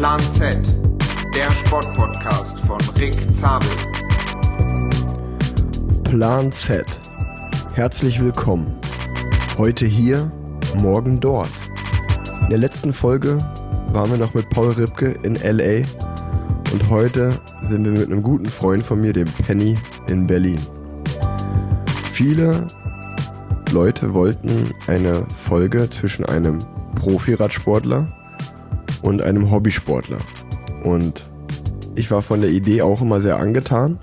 Plan Z, der Sportpodcast von Rick Zabel. Plan Z. Herzlich willkommen. Heute hier, morgen dort. In der letzten Folge waren wir noch mit Paul Ripke in LA und heute sind wir mit einem guten Freund von mir, dem Penny, in Berlin. Viele Leute wollten eine Folge zwischen einem Profi-Radsportler und einem Hobbysportler. Und ich war von der Idee auch immer sehr angetan.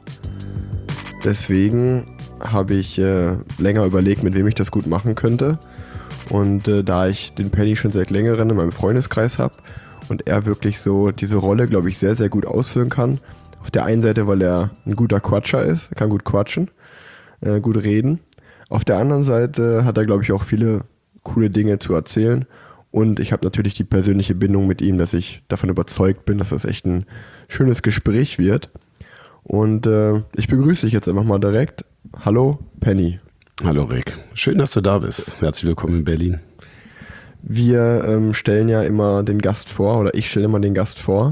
Deswegen habe ich länger überlegt, mit wem ich das gut machen könnte. Und da ich den Penny schon seit längerem in meinem Freundeskreis habe und er wirklich so diese Rolle, glaube ich, sehr, sehr gut ausfüllen kann. Auf der einen Seite, weil er ein guter Quatscher ist, er kann gut quatschen, gut reden. Auf der anderen Seite hat er, glaube ich, auch viele coole Dinge zu erzählen. Und ich habe natürlich die persönliche Bindung mit ihm, dass ich davon überzeugt bin, dass das echt ein schönes Gespräch wird. Und ich begrüße dich jetzt einfach mal direkt. Hallo, Penny. Hallo Rick, schön, dass du da bist. Herzlich willkommen in Berlin. Wir stellen ja immer den Gast vor, oder ich stelle immer den Gast vor.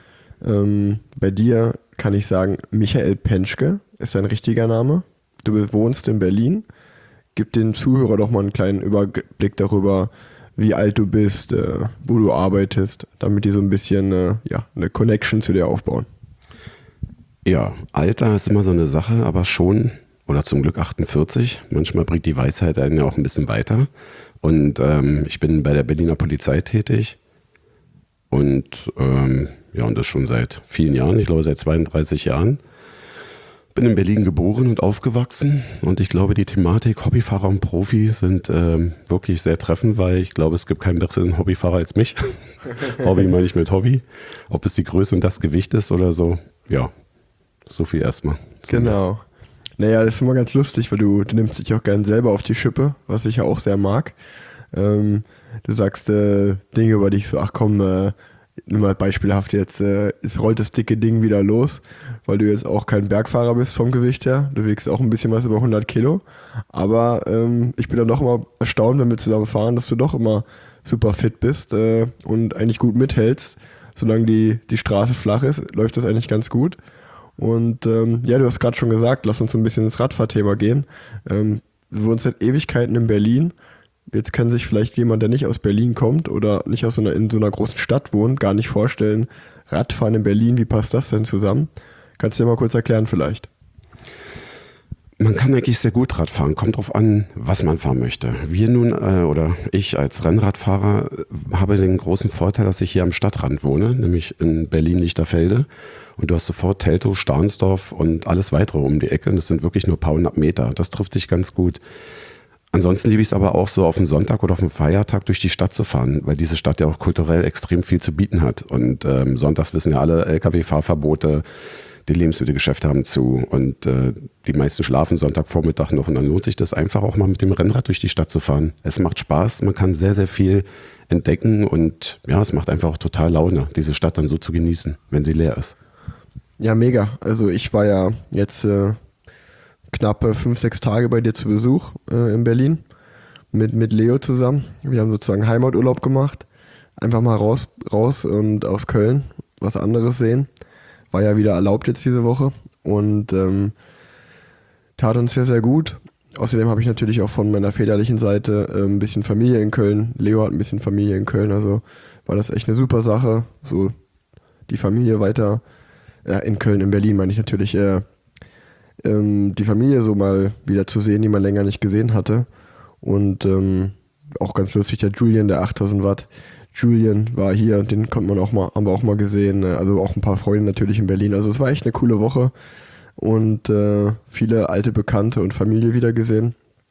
Bei dir kann ich sagen, Michael Penschke ist dein richtiger Name. Du wohnst in Berlin. Gib den Zuhörer doch mal einen kleinen Überblick darüber, wie alt du bist, wo du arbeitest, damit die so ein bisschen eine Connection zu dir aufbauen. Ja, Alter ist immer so eine Sache, aber schon, oder zum Glück 48. Manchmal bringt die Weisheit einen ja auch ein bisschen weiter. Und ich bin bei der Berliner Polizei tätig und das schon seit vielen Jahren, ich glaube seit 32 Jahren. Bin in Berlin geboren und aufgewachsen und ich glaube, die Thematik Hobbyfahrer und Profi sind wirklich sehr treffend, weil ich glaube, es gibt keinen besseren Hobbyfahrer als mich. Hobby meine ich mit Hobby. Ob es die Größe und das Gewicht ist oder so, ja, so viel erstmal. Genau. Naja, das ist immer ganz lustig, weil du nimmst dich auch gern selber auf die Schippe, was ich ja auch sehr mag. Du sagst Dinge über dich so, ach komm, nur mal beispielhaft jetzt, es rollt das dicke Ding wieder los, weil du jetzt auch kein Bergfahrer bist vom Gewicht her. Du wiegst auch ein bisschen was über 100 Kilo. Aber ich bin dann doch immer erstaunt, wenn wir zusammen fahren, dass du doch immer super fit bist und eigentlich gut mithältst. Solange die Straße flach ist, läuft das eigentlich ganz gut. Und du hast gerade schon gesagt, lass uns ein bisschen ins Radfahrthema gehen. Du wohnst seit Ewigkeiten in Berlin. Jetzt kann sich vielleicht jemand, der nicht aus Berlin kommt oder nicht in so einer großen Stadt wohnt, gar nicht vorstellen, Radfahren in Berlin, wie passt das denn zusammen? Kannst du dir mal kurz erklären vielleicht? Man kann eigentlich sehr gut Radfahren, kommt drauf an, was man fahren möchte. Wir nun, oder ich als Rennradfahrer, habe den großen Vorteil, dass ich hier am Stadtrand wohne, nämlich in Berlin-Lichterfelde. Und du hast sofort Teltow, Stahnsdorf und alles weitere um die Ecke. Und das sind wirklich nur ein paar hundert Meter. Das trifft sich ganz gut. Ansonsten liebe ich es aber auch so auf einen Sonntag oder auf einen Feiertag durch die Stadt zu fahren, weil diese Stadt ja auch kulturell extrem viel zu bieten hat. Und sonntags wissen ja alle Lkw-Fahrverbote, die Lebensmittelgeschäfte haben zu und die meisten schlafen Sonntagvormittag noch. Und dann lohnt sich das einfach auch mal mit dem Rennrad durch die Stadt zu fahren. Es macht Spaß, man kann sehr, sehr viel entdecken und ja, es macht einfach auch total Laune, diese Stadt dann so zu genießen, wenn sie leer ist. Ja, mega. Also ich war ja jetzt knappe 5-6 Tage bei dir zu Besuch in Berlin mit Leo zusammen. Wir haben sozusagen Heimaturlaub gemacht. Einfach mal raus und aus Köln was anderes sehen. War ja wieder erlaubt jetzt diese Woche und tat uns sehr, sehr gut. Außerdem habe ich natürlich auch von meiner väterlichen Seite ein bisschen Familie in Köln. Leo hat ein bisschen Familie in Köln, also war das echt eine super Sache. So die Familie weiter, in Köln, in Berlin meine ich natürlich, die Familie so mal wieder zu sehen, die man länger nicht gesehen hatte. Und auch ganz lustig, der Julian, der 8000 Watt. Julian war hier, den haben wir auch mal gesehen. Also auch ein paar Freunde natürlich in Berlin. Also es war echt eine coole Woche und viele alte Bekannte und Familie wieder gesehen.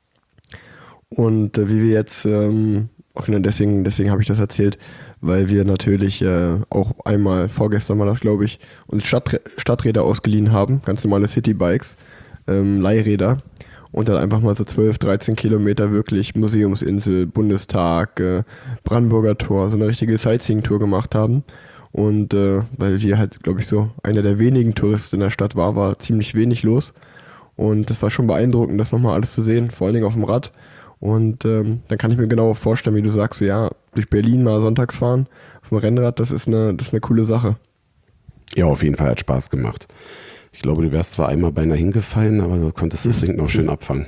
Und wie wir jetzt, deswegen habe ich das erzählt, weil wir natürlich auch einmal, vorgestern war das glaube ich, uns Stadträder ausgeliehen haben, ganz normale Citybikes, Leihräder und dann einfach mal so 12, 13 Kilometer wirklich Museumsinsel, Bundestag, Brandenburger Tor, so eine richtige Sightseeing-Tour gemacht haben. Und weil wir halt, glaube ich, so einer der wenigen Touristen in der Stadt war ziemlich wenig los. Und das war schon beeindruckend, das nochmal alles zu sehen, vor allen Dingen auf dem Rad. Und dann kann ich mir genau vorstellen, wie du sagst, so, ja, durch Berlin mal sonntags fahren auf dem Rennrad, das ist eine coole Sache. Ja, auf jeden Fall hat Spaß gemacht. Ich glaube, du wärst zwar einmal beinahe hingefallen, aber du konntest das Ding noch schön abfangen.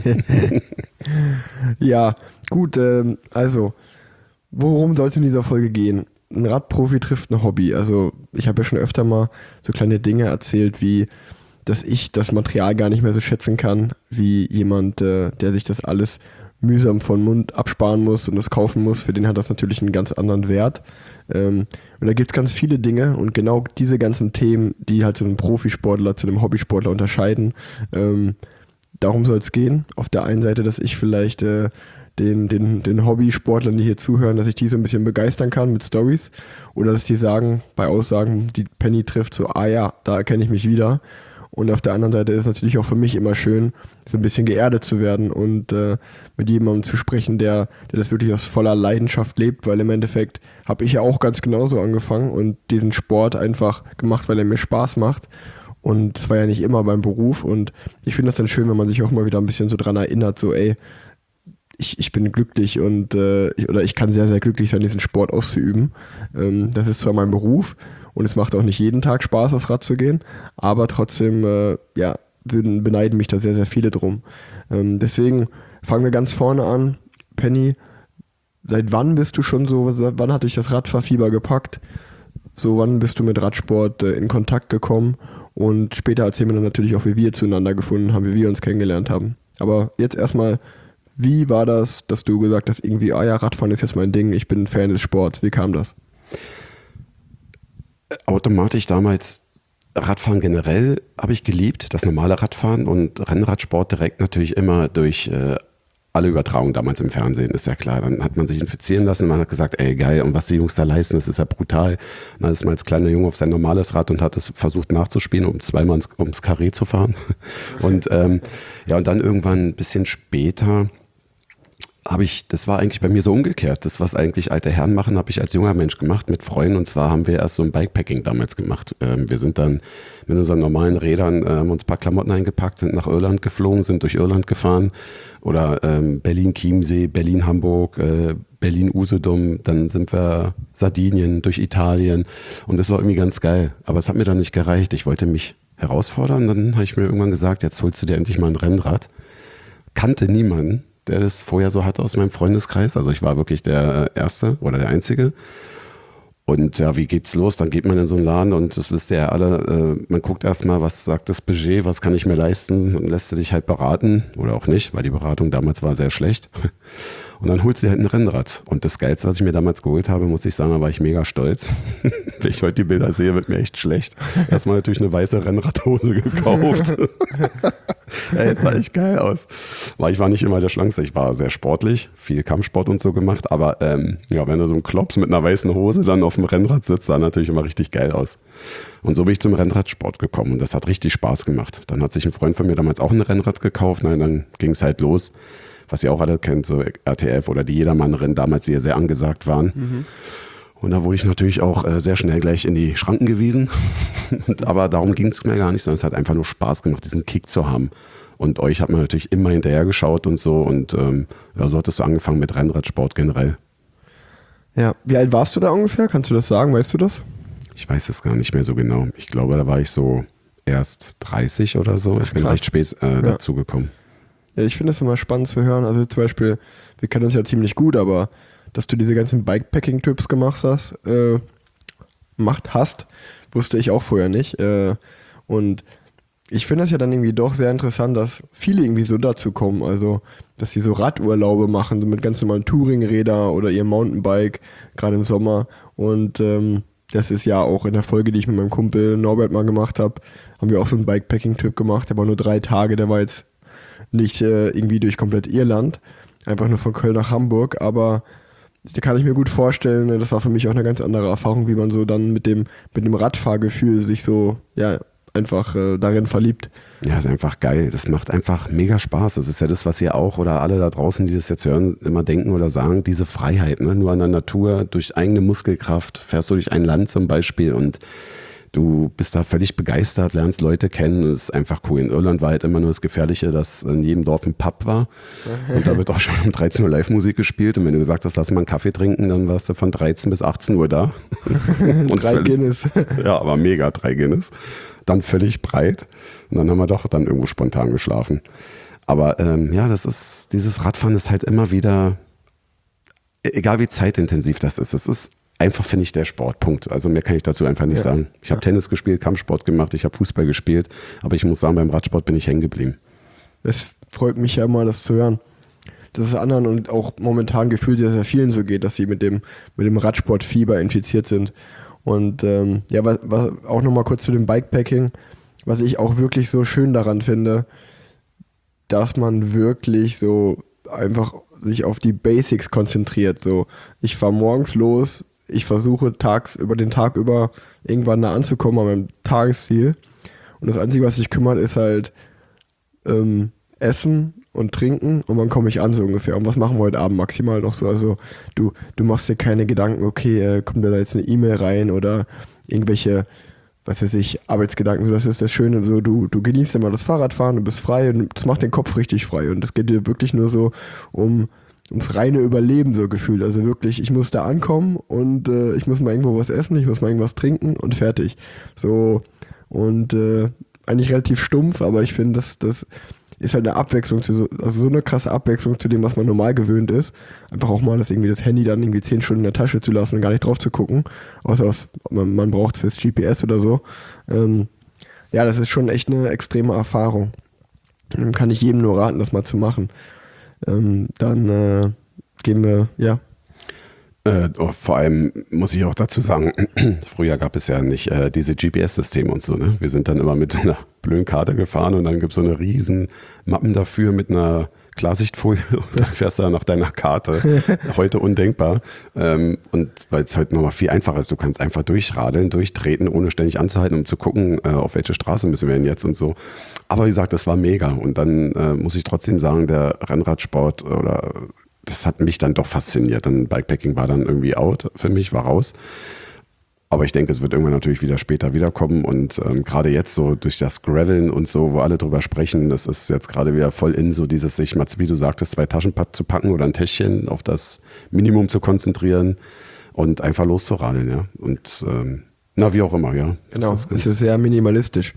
Ja, gut, also, worum sollte in dieser Folge gehen? Ein Radprofi trifft ein Hobby. Also, ich habe ja schon öfter mal so kleine Dinge erzählt, wie, dass ich das Material gar nicht mehr so schätzen kann, wie jemand, der sich das alles mühsam von Mund absparen muss und das kaufen muss. Für den hat das natürlich einen ganz anderen Wert. Und da gibt es ganz viele Dinge und genau diese ganzen Themen, die halt so einen Profisportler zu einem Hobbysportler unterscheiden, darum soll es gehen. Auf der einen Seite, dass ich vielleicht den Hobbysportlern, die hier zuhören, dass ich die so ein bisschen begeistern kann mit Stories oder dass die sagen, bei Aussagen, die Penny trifft, so, ah ja, da erkenne ich mich wieder. Und auf der anderen Seite ist es natürlich auch für mich immer schön, so ein bisschen geerdet zu werden und mit jemandem zu sprechen, der das wirklich aus voller Leidenschaft lebt, weil im Endeffekt habe ich ja auch ganz genauso angefangen und diesen Sport einfach gemacht, weil er mir Spaß macht. Und es war ja nicht immer beim Beruf und ich finde das dann schön, wenn man sich auch mal wieder ein bisschen so dran erinnert, so ey, ich bin glücklich und ich kann sehr, sehr glücklich sein, diesen Sport auszuüben. Das ist zwar mein Beruf, und es macht auch nicht jeden Tag Spaß, aufs Rad zu gehen, aber trotzdem beneiden mich da sehr, sehr viele drum. Deswegen fangen wir ganz vorne an. Penny, seit wann bist du schon so, wann hat dich das Radfahrfieber gepackt? So, wann bist du mit Radsport in Kontakt gekommen? Und später erzählen wir dann natürlich auch, wie wir zueinander gefunden haben, wie wir uns kennengelernt haben. Aber jetzt erstmal, wie war das, dass du gesagt hast, irgendwie, ah ja, Radfahren ist jetzt mein Ding, ich bin ein Fan des Sports. Wie kam das? Automatisch damals Radfahren generell habe ich geliebt, das normale Radfahren und Rennradsport direkt natürlich immer durch alle Übertragungen damals im Fernsehen, ist ja klar. Dann hat man sich infizieren lassen, man hat gesagt, ey geil, und was die Jungs da leisten, das ist ja brutal. Dann ist man als kleiner Junge auf sein normales Rad und hat es versucht nachzuspielen, um zweimal ums Karree zu fahren. Und und dann irgendwann ein bisschen später das war eigentlich bei mir so umgekehrt. Das, was eigentlich alte Herren machen, habe ich als junger Mensch gemacht mit Freunden. Und zwar haben wir erst so ein Bikepacking damals gemacht. Wir sind dann mit unseren normalen Rädern, haben uns ein paar Klamotten eingepackt, sind nach Irland geflogen, sind durch Irland gefahren. Oder Berlin-Chiemsee, Berlin-Hamburg, Berlin-Usedom. Dann sind wir Sardinien, durch Italien. Und das war irgendwie ganz geil. Aber es hat mir dann nicht gereicht. Ich wollte mich herausfordern. Dann habe ich mir irgendwann gesagt, jetzt holst du dir endlich mal ein Rennrad. Kannte niemanden, der das vorher so hatte aus meinem Freundeskreis. Also ich war wirklich der Erste oder der Einzige. Und ja, wie geht's los? Dann geht man in so einen Laden und das wisst ihr ja alle, man guckt erstmal, was sagt das Budget, was kann ich mir leisten, und lässt du dich halt beraten oder auch nicht, weil die Beratung damals war sehr schlecht. Und dann holst du halt ein Rennrad. Und das Geilste, was ich mir damals geholt habe, muss ich sagen, da war ich mega stolz. Wenn ich heute die Bilder sehe, wird mir echt schlecht. Erstmal natürlich eine weiße Rennradhose gekauft. Es sah echt geil aus. Weil ich war nicht immer der Schlankste. Ich war sehr sportlich, viel Kampfsport und so gemacht. Aber wenn du so ein Klops mit einer weißen Hose dann auf dem Rennrad sitzt, sah natürlich immer richtig geil aus. Und so bin ich zum Rennradsport gekommen. Und das hat richtig Spaß gemacht. Dann hat sich ein Freund von mir damals auch ein Rennrad gekauft. Dann ging es halt los. Was ihr auch alle kennt, so RTF oder die Jedermann-Rennen damals, die ja sehr angesagt waren. Mhm. Und da wurde ich natürlich auch sehr schnell gleich in die Schranken gewiesen. Aber darum ging es mir gar nicht, sondern es hat einfach nur Spaß gemacht, diesen Kick zu haben. Und euch hat man natürlich immer hinterher geschaut und so. Und so hattest du angefangen mit Rennradsport generell. Ja, wie alt warst du da ungefähr? Kannst du das sagen? Weißt du das? Ich weiß es gar nicht mehr so genau. Ich glaube, da war ich so erst 30 oder so. Ich bin recht spät dazugekommen. Ja, ich finde es immer spannend zu hören. Also zum Beispiel, wir kennen uns ja ziemlich gut, aber dass du diese ganzen Bikepacking-Typs gemacht hast, wusste ich auch vorher nicht. Und ich finde es ja dann irgendwie doch sehr interessant, dass viele irgendwie so dazu kommen. Also, dass sie so Radurlaube machen, so mit ganz normalen Touringräder oder ihr Mountainbike, gerade im Sommer. Und das ist ja auch in der Folge, die ich mit meinem Kumpel Norbert mal gemacht habe, haben wir auch so einen Bikepacking-Typ gemacht. Der war nur 3 Tage, der war jetzt nicht irgendwie durch komplett Irland, einfach nur von Köln nach Hamburg, aber da kann ich mir gut vorstellen, das war für mich auch eine ganz andere Erfahrung, wie man so dann mit dem Radfahrgefühl sich so, einfach darin verliebt. Ja, ist einfach geil. Das macht einfach mega Spaß. Das ist ja das, was ihr auch oder alle da draußen, die das jetzt hören, immer denken oder sagen, diese Freiheit, ne? Nur an der Natur, durch eigene Muskelkraft, fährst du durch ein Land zum Beispiel und Du bist da völlig begeistert, lernst Leute kennen, ist einfach cool. In Irland war halt immer nur das Gefährliche, dass in jedem Dorf ein Pub war und da wird auch schon um 13 Uhr Live-Musik gespielt und wenn du gesagt hast, lass mal einen Kaffee trinken, dann warst du von 13 bis 18 Uhr da. Und 3 Guinness. Ja, aber mega, 3 Guinness. Dann völlig breit und dann haben wir doch dann irgendwo spontan geschlafen. Aber ja, dieses Radfahren ist halt immer wieder, egal wie zeitintensiv das ist, es ist einfach, finde ich, der Sport, Punkt. Also mehr kann ich dazu einfach nicht sagen. Ich habe Tennis gespielt, Kampfsport gemacht, ich habe Fußball gespielt, aber ich muss sagen, beim Radsport bin ich hängen geblieben. Es freut mich ja mal, das zu hören. Dass es anderen und auch momentan gefühlt sehr vielen so geht, dass sie mit dem Radsportfieber infiziert sind. Und ja, was auch nochmal kurz zu dem Bikepacking, was ich auch wirklich so schön daran finde, dass man wirklich so einfach sich auf die Basics konzentriert. So, ich fahre morgens los, ich versuche über den Tag über irgendwann da anzukommen an meinem Tagesziel. Und das Einzige, was sich kümmert, ist halt Essen und Trinken und wann komme ich an so ungefähr. Und was machen wir heute Abend maximal noch so? Also du machst dir keine Gedanken, okay, kommt da jetzt eine E-Mail rein oder irgendwelche, was weiß ich, Arbeitsgedanken. So, das ist das Schöne. So, du genießt immer das Fahrradfahren, du bist frei und das macht den Kopf richtig frei. Und das geht dir wirklich nur so ums reine Überleben so gefühlt. Also wirklich, ich muss da ankommen und ich muss mal irgendwo was essen, ich muss mal irgendwas trinken und fertig. So, und eigentlich relativ stumpf, aber ich finde, das ist halt eine Abwechslung so eine krasse Abwechslung zu dem, was man normal gewöhnt ist. Einfach auch mal das Handy dann irgendwie 10 Stunden in der Tasche zu lassen und gar nicht drauf zu gucken, außer man braucht es fürs GPS oder so. Ja, das ist schon echt eine extreme Erfahrung. Kann ich jedem nur raten, das mal zu machen. Dann gehen wir, ja. Vor allem muss ich auch dazu sagen, früher gab es ja nicht diese GPS-Systeme und so. Ne? Wir sind dann immer mit einer blöden Karte gefahren und dann gibt es so eine riesen Mappen dafür mit einer Klarsichtfolie und dann fährst du nach deiner Karte. Heute undenkbar. Und weil es heute nochmal viel einfacher ist, du kannst einfach durchradeln, durchtreten, ohne ständig anzuhalten, um zu gucken, auf welche Straße müssen wir denn jetzt und so. Aber wie gesagt, das war mega. Und dann muss ich trotzdem sagen, der Rennradsport das hat mich dann doch fasziniert. Dann Bikepacking war dann irgendwie out für mich, war raus. Aber ich denke, es wird irgendwann natürlich wieder später wiederkommen und gerade jetzt so durch das Graveln und so, wo alle drüber sprechen, das ist jetzt gerade wieder voll in so dieses, sich mal, wie du sagtest, 2 Taschenpad zu packen oder ein Täschchen auf das Minimum zu konzentrieren und einfach loszuradeln, ja. Und wie auch immer, ja. Genau, es ist sehr minimalistisch.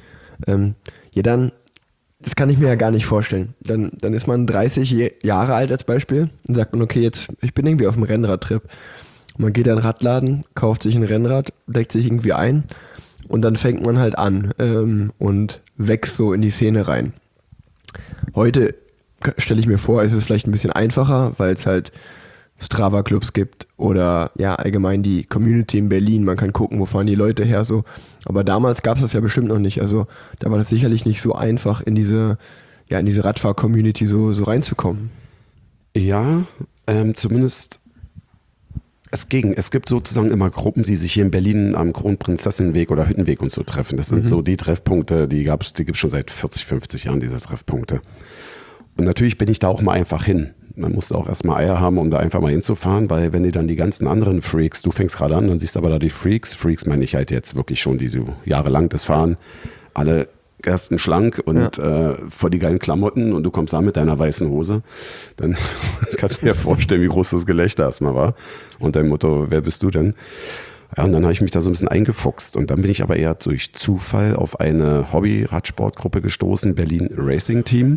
Ja, dann, das kann ich mir ja gar nicht vorstellen. Dann ist man 30 Jahre alt als Beispiel und sagt man, okay, jetzt, ich bin irgendwie auf einem Rennradtrip. Man geht in den Radladen, kauft sich ein Rennrad, deckt sich irgendwie ein und dann fängt man halt an und wächst so in die Szene rein. Heute stelle ich mir vor, ist es vielleicht ein bisschen einfacher, weil es halt Strava-Clubs gibt oder ja allgemein die Community in Berlin. Man kann gucken, wo fahren die Leute her so. Aber damals gab es das ja bestimmt noch nicht. Also da war das sicherlich nicht so einfach, in diese Radfahr-Community so reinzukommen. Ja, zumindest es ging. Es gibt sozusagen immer Gruppen, die sich hier in Berlin am Kronprinzessinnenweg oder Hüttenweg und so treffen. Das sind so die Treffpunkte, die gibt es schon seit 40, 50 Jahren, diese Treffpunkte. Und natürlich bin ich da auch mal einfach hin. Man muss auch erstmal Eier haben, um da einfach mal hinzufahren, weil wenn die dann die ganzen anderen Freaks, du fängst gerade an, dann siehst du aber da die Freaks meine ich halt jetzt wirklich schon, die so jahrelang das fahren, alle ersten schlank und vor die geilen Klamotten und du kommst da mit deiner weißen Hose, dann kannst du dir vorstellen, wie groß das Gelächter erstmal war und dein Motto, wer bist du denn? Ja, und dann habe ich mich da so ein bisschen eingefuchst und dann bin ich aber eher durch Zufall auf eine Hobby-Radsportgruppe gestoßen, Berlin Racing Team.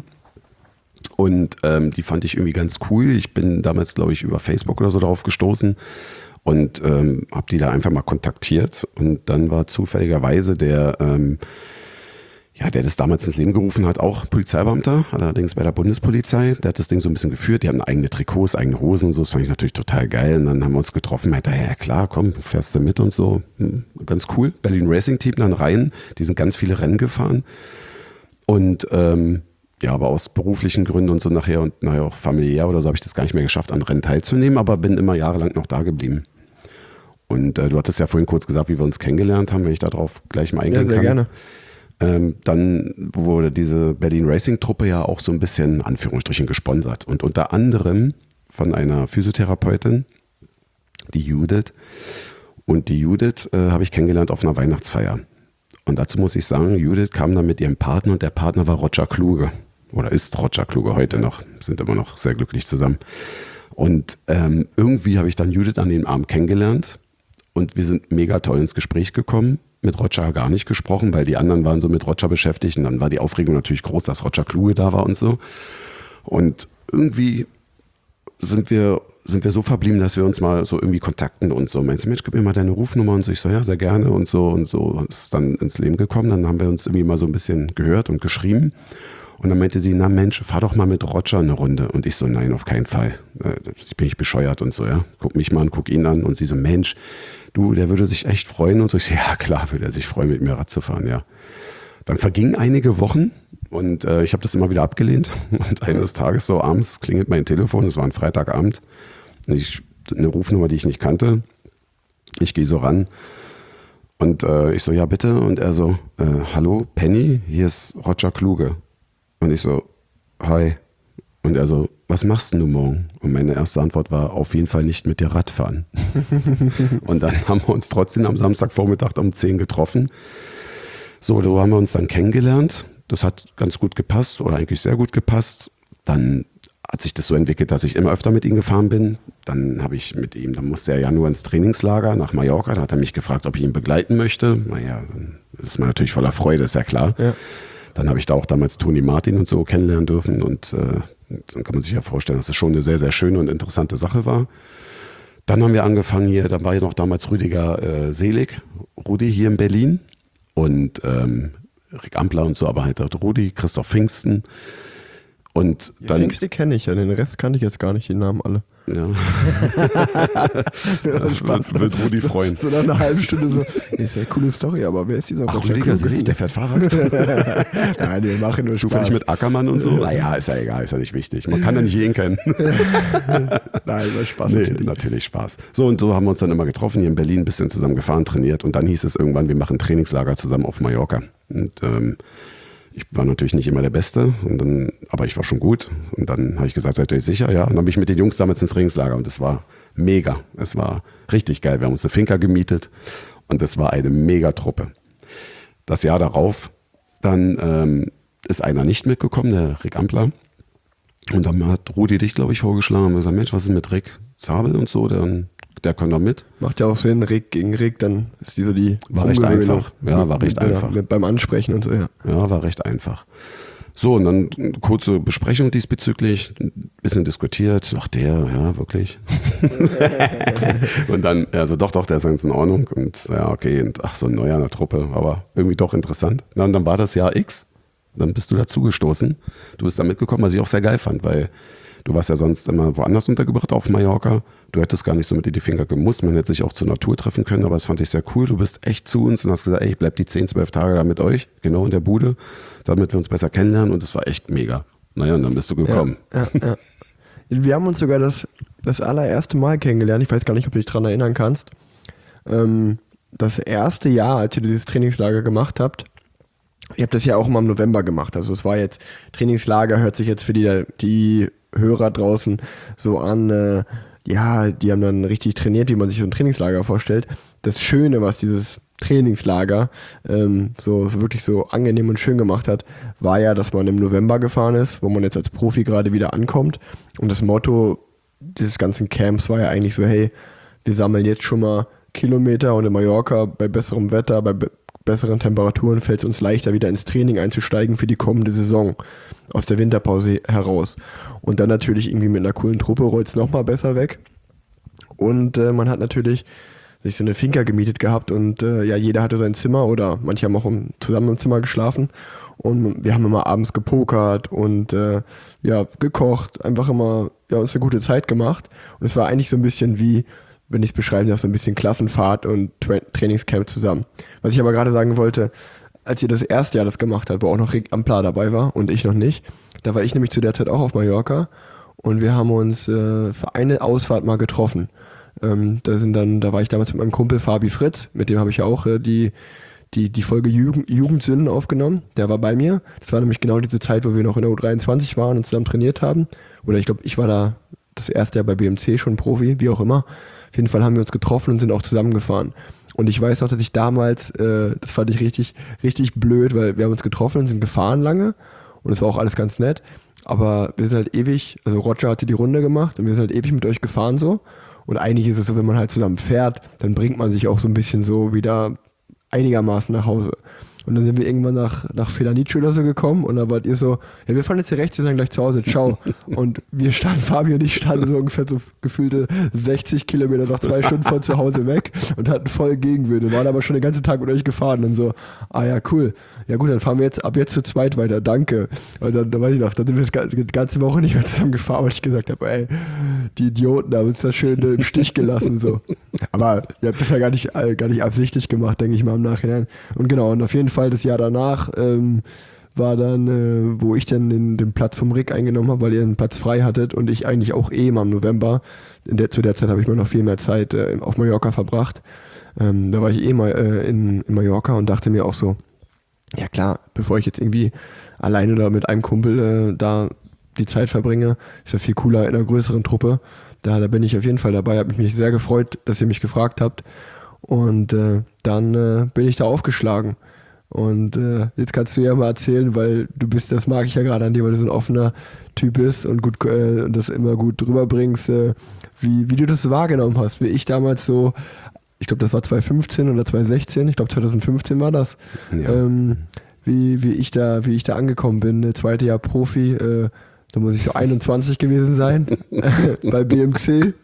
Und die fand ich irgendwie ganz cool. Ich bin damals, glaube ich, über Facebook oder so drauf gestoßen und habe die da einfach mal kontaktiert. Und dann war zufälligerweise der das damals ins Leben gerufen hat, auch Polizeibeamter, allerdings bei der Bundespolizei. Der hat das Ding so ein bisschen geführt. Die hatten eigene Trikots, eigene Hosen und so. Das fand ich natürlich total geil. Und dann haben wir uns getroffen. Meinte, ja klar, komm, fährst du mit und so. Ganz cool. Berlin Racing Team dann rein. Die sind ganz viele Rennen gefahren. Und aber aus beruflichen Gründen und so nachher und auch familiär oder so habe ich das gar nicht mehr geschafft, an Rennen teilzunehmen, aber bin immer jahrelang noch da geblieben. Und du hattest ja vorhin kurz gesagt, wie wir uns kennengelernt haben, wenn ich darauf gleich mal eingehen kann. Ja, sehr gerne. Dann wurde diese Berlin Racing Truppe ja auch so ein bisschen, Anführungsstrichen, gesponsert und unter anderem von einer Physiotherapeutin, die Judith. Und die Judith habe ich kennengelernt auf einer Weihnachtsfeier. Und dazu muss ich sagen, Judith kam dann mit ihrem Partner und der Partner war Roger Kluge. Oder ist Roger Kluge heute noch. Sind immer noch sehr glücklich zusammen. Und irgendwie habe ich dann Judith an dem Abend kennengelernt. Und wir sind mega toll ins Gespräch gekommen. Mit Roger gar nicht gesprochen, weil die anderen waren so mit Roger beschäftigt. Und dann war die Aufregung natürlich groß, dass Roger Kluge da war und so. Und irgendwie sind wir so verblieben, dass wir uns mal so irgendwie kontakten und so. Meinst du, Mensch, gib mir mal deine Rufnummer und so. Ich so, ja, sehr gerne und so. Und so ist dann ins Leben gekommen. Dann haben wir uns irgendwie mal so ein bisschen gehört und geschrieben. Und dann meinte sie, na Mensch, fahr doch mal mit Roger eine Runde. Und ich so, nein, auf keinen Fall. Ich bin nicht bescheuert und so, ja. Guck mich mal an, guck ihn an. Und sie so, Mensch, du, der würde sich echt freuen. Und so, ich so, ja klar, würde er sich freuen, mit mir Rad zu fahren, ja. Dann vergingen einige Wochen und ich habe das immer wieder abgelehnt. Und eines Tages so abends klingelt mein Telefon, es war ein Freitagabend, eine Rufnummer, die ich nicht kannte. Ich gehe so ran und ich so, ja bitte. Und er so, hallo Penny, hier ist Roger Kluge. Und ich so, hi. Und er so, was machst denn du morgen? Und meine erste Antwort war, auf jeden Fall nicht mit dir Radfahren. Und dann haben wir uns trotzdem am Samstagvormittag um 10 getroffen. So, da haben wir uns dann kennengelernt. Das hat ganz gut gepasst oder eigentlich sehr gut gepasst. Dann hat sich das so entwickelt, dass ich immer öfter mit ihm gefahren bin. Dann habe ich mit ihm, dann musste er ja nur ins Trainingslager nach Mallorca. Da hat er mich gefragt, ob ich ihn begleiten möchte. Naja, dann ist man natürlich voller Freude, ist ja klar. Ja. Dann habe ich da auch damals Toni Martin und so kennenlernen dürfen. Und dann kann man sich ja vorstellen, dass es schon eine sehr, sehr schöne und interessante Sache war. Dann haben wir angefangen hier, da war ja noch damals Rüdiger Selig, Rudi hier in Berlin. Und Rick Ampler und so, aber halt Rudi, Christoph Pfingsten. Und dann, Pfingsten kenne ich ja, den Rest kannte ich jetzt gar nicht, die Namen alle. Ja. wird Rudi freuen. So nach einer halben Stunde so, ist ja eine coole Story, aber wer ist dieser Rüdiger Selig, der fährt Fahrrad? Nein, wir machen nur zufällig Spaß. Mit Ackermann und so? Naja, ist ja egal, ist ja nicht wichtig. Man kann ja nicht jeden kennen. Nein, war Spaß. Nee, natürlich Spaß. So, und so haben wir uns dann immer getroffen, hier in Berlin, ein bisschen zusammen gefahren, trainiert. Und dann hieß es irgendwann, wir machen Trainingslager zusammen auf Mallorca. Und ich war natürlich nicht immer der Beste, aber ich war schon gut. Und dann habe ich gesagt, seid ihr euch sicher? Ja, und dann bin ich mit den Jungs damals ins Trainingslager und es war mega. Es war richtig geil. Wir haben uns eine Finca gemietet und es war eine Mega-Truppe. Das Jahr darauf, dann ist einer nicht mitgekommen, der Rick Ampler. Und dann hat Rudi dich, glaube ich, vorgeschlagen und gesagt, Mensch, was ist mit Rick Zabel und so? Der kann da mit. Macht ja auch Sinn, Rick gegen Rick, dann ist die so die... War recht einfach. Ja, war recht einfach. Beim Ansprechen und so, ja. Ja, war recht einfach. So, und dann eine kurze Besprechung diesbezüglich, ein bisschen diskutiert. Ach, ja, wirklich. Und dann, also doch, der ist ganz in Ordnung. Und ja, okay, und ach, so ein neuer in der Truppe, aber irgendwie doch interessant. Na, und dann war das Jahr X. Dann bist du dazugestoßen. Du bist da mitgekommen, was ich auch sehr geil fand, weil du warst ja sonst immer woanders untergebracht auf Mallorca. Du hättest gar nicht so mit in die Finger gemusst. Man hätte sich auch zur Natur treffen können, aber das fand ich sehr cool. Du bist echt zu uns und hast gesagt, ey, ich bleib die 10, 12 Tage da mit euch, genau in der Bude, damit wir uns besser kennenlernen und das war echt mega. Naja, und dann bist du gekommen. Ja. Wir haben uns sogar das allererste Mal kennengelernt. Ich weiß gar nicht, ob du dich daran erinnern kannst. Das erste Jahr, als ihr dieses Trainingslager gemacht habt, ihr habt das ja auch immer im November gemacht. Also es war jetzt, Trainingslager hört sich jetzt für die Hörer draußen so an, ja, die haben dann richtig trainiert, wie man sich so ein Trainingslager vorstellt. Das Schöne, was dieses Trainingslager so wirklich so angenehm und schön gemacht hat, war ja, dass man im November gefahren ist, wo man jetzt als Profi gerade wieder ankommt. Und das Motto dieses ganzen Camps war ja eigentlich so, hey, wir sammeln jetzt schon mal Kilometer und in Mallorca bei besserem Wetter, bei besseren Temperaturen fällt es uns leichter, wieder ins Training einzusteigen für die kommende Saison aus der Winterpause heraus. Und dann natürlich irgendwie mit einer coolen Truppe rollt es nochmal besser weg. Und man hat natürlich sich so eine Finca gemietet gehabt und ja, jeder hatte sein Zimmer oder manche haben auch zusammen im Zimmer geschlafen. Und wir haben immer abends gepokert und ja, gekocht, einfach immer uns eine gute Zeit gemacht. Und es war eigentlich so ein bisschen wie, wenn ich es beschreiben darf, so ein bisschen Klassenfahrt und Trainingscamp zusammen. Was ich aber gerade sagen wollte, als ihr das erste Jahr das gemacht habt, wo auch noch Rick Ampler dabei war und ich noch nicht, da war ich nämlich zu der Zeit auch auf Mallorca und wir haben uns für eine Ausfahrt mal getroffen. Da war ich damals mit meinem Kumpel Fabi Fritz, mit dem habe ich ja auch die Folge Jugendsünden aufgenommen. Der war bei mir. Das war nämlich genau diese Zeit, wo wir noch in der U23 waren und zusammen trainiert haben. Oder ich glaube, ich war da das erste Jahr bei BMC schon Profi, wie auch immer. Auf jeden Fall haben wir uns getroffen und sind auch zusammengefahren. Und ich weiß noch, dass ich damals, das fand ich richtig, richtig blöd, weil wir haben uns getroffen und sind gefahren lange und es war auch alles ganz nett. Aber wir sind halt ewig, also Roger hatte die Runde gemacht und wir sind halt ewig mit euch gefahren so. Und eigentlich ist es so, wenn man halt zusammen fährt, dann bringt man sich auch so ein bisschen so wieder einigermaßen nach Hause. Und dann sind wir irgendwann nach Felanice oder so gekommen und da wart ihr so, ja, wir fahren jetzt hier rechts, wir sind gleich zu Hause, ciao. Und Fabio und ich standen so ungefähr so gefühlte 60 Kilometer nach 2 Stunden von zu Hause weg und hatten voll Gegenwind. Wir waren aber schon den ganzen Tag mit euch gefahren und so, ja, cool. Ja gut, dann fahren wir ab jetzt zu zweit weiter, danke. Und dann weiß ich noch, dann sind wir die ganze Woche nicht mehr zusammen gefahren, weil ich gesagt habe, ey, die Idioten haben uns da schön im Stich gelassen. So. Aber ihr habt das ja gar nicht absichtlich gemacht, denke ich mal im Nachhinein. Und genau, und auf jeden Fall das Jahr danach war dann, wo ich dann den Platz vom Rick eingenommen habe, weil ihr einen Platz frei hattet und ich eigentlich auch mal im November, zu der Zeit habe ich mir noch viel mehr Zeit auf Mallorca verbracht. Da war ich mal in Mallorca und dachte mir auch so, ja klar, bevor ich jetzt irgendwie alleine oder mit einem Kumpel da die Zeit verbringe, ist ja viel cooler in einer größeren Truppe. Da bin ich auf jeden Fall dabei, habe mich sehr gefreut, dass ihr mich gefragt habt. Und dann bin ich da aufgeschlagen. Und jetzt kannst du ja mal erzählen, weil das mag ich ja gerade an dir, weil du so ein offener Typ bist und das immer gut drüber bringst, wie du das wahrgenommen hast, wie ich damals so, ich glaube, das war 2015 oder 2016, ich glaube 2015 war das, ja. Wie ich da angekommen bin, zweite Jahr Profi, da muss ich so 21 gewesen sein, bei BMC.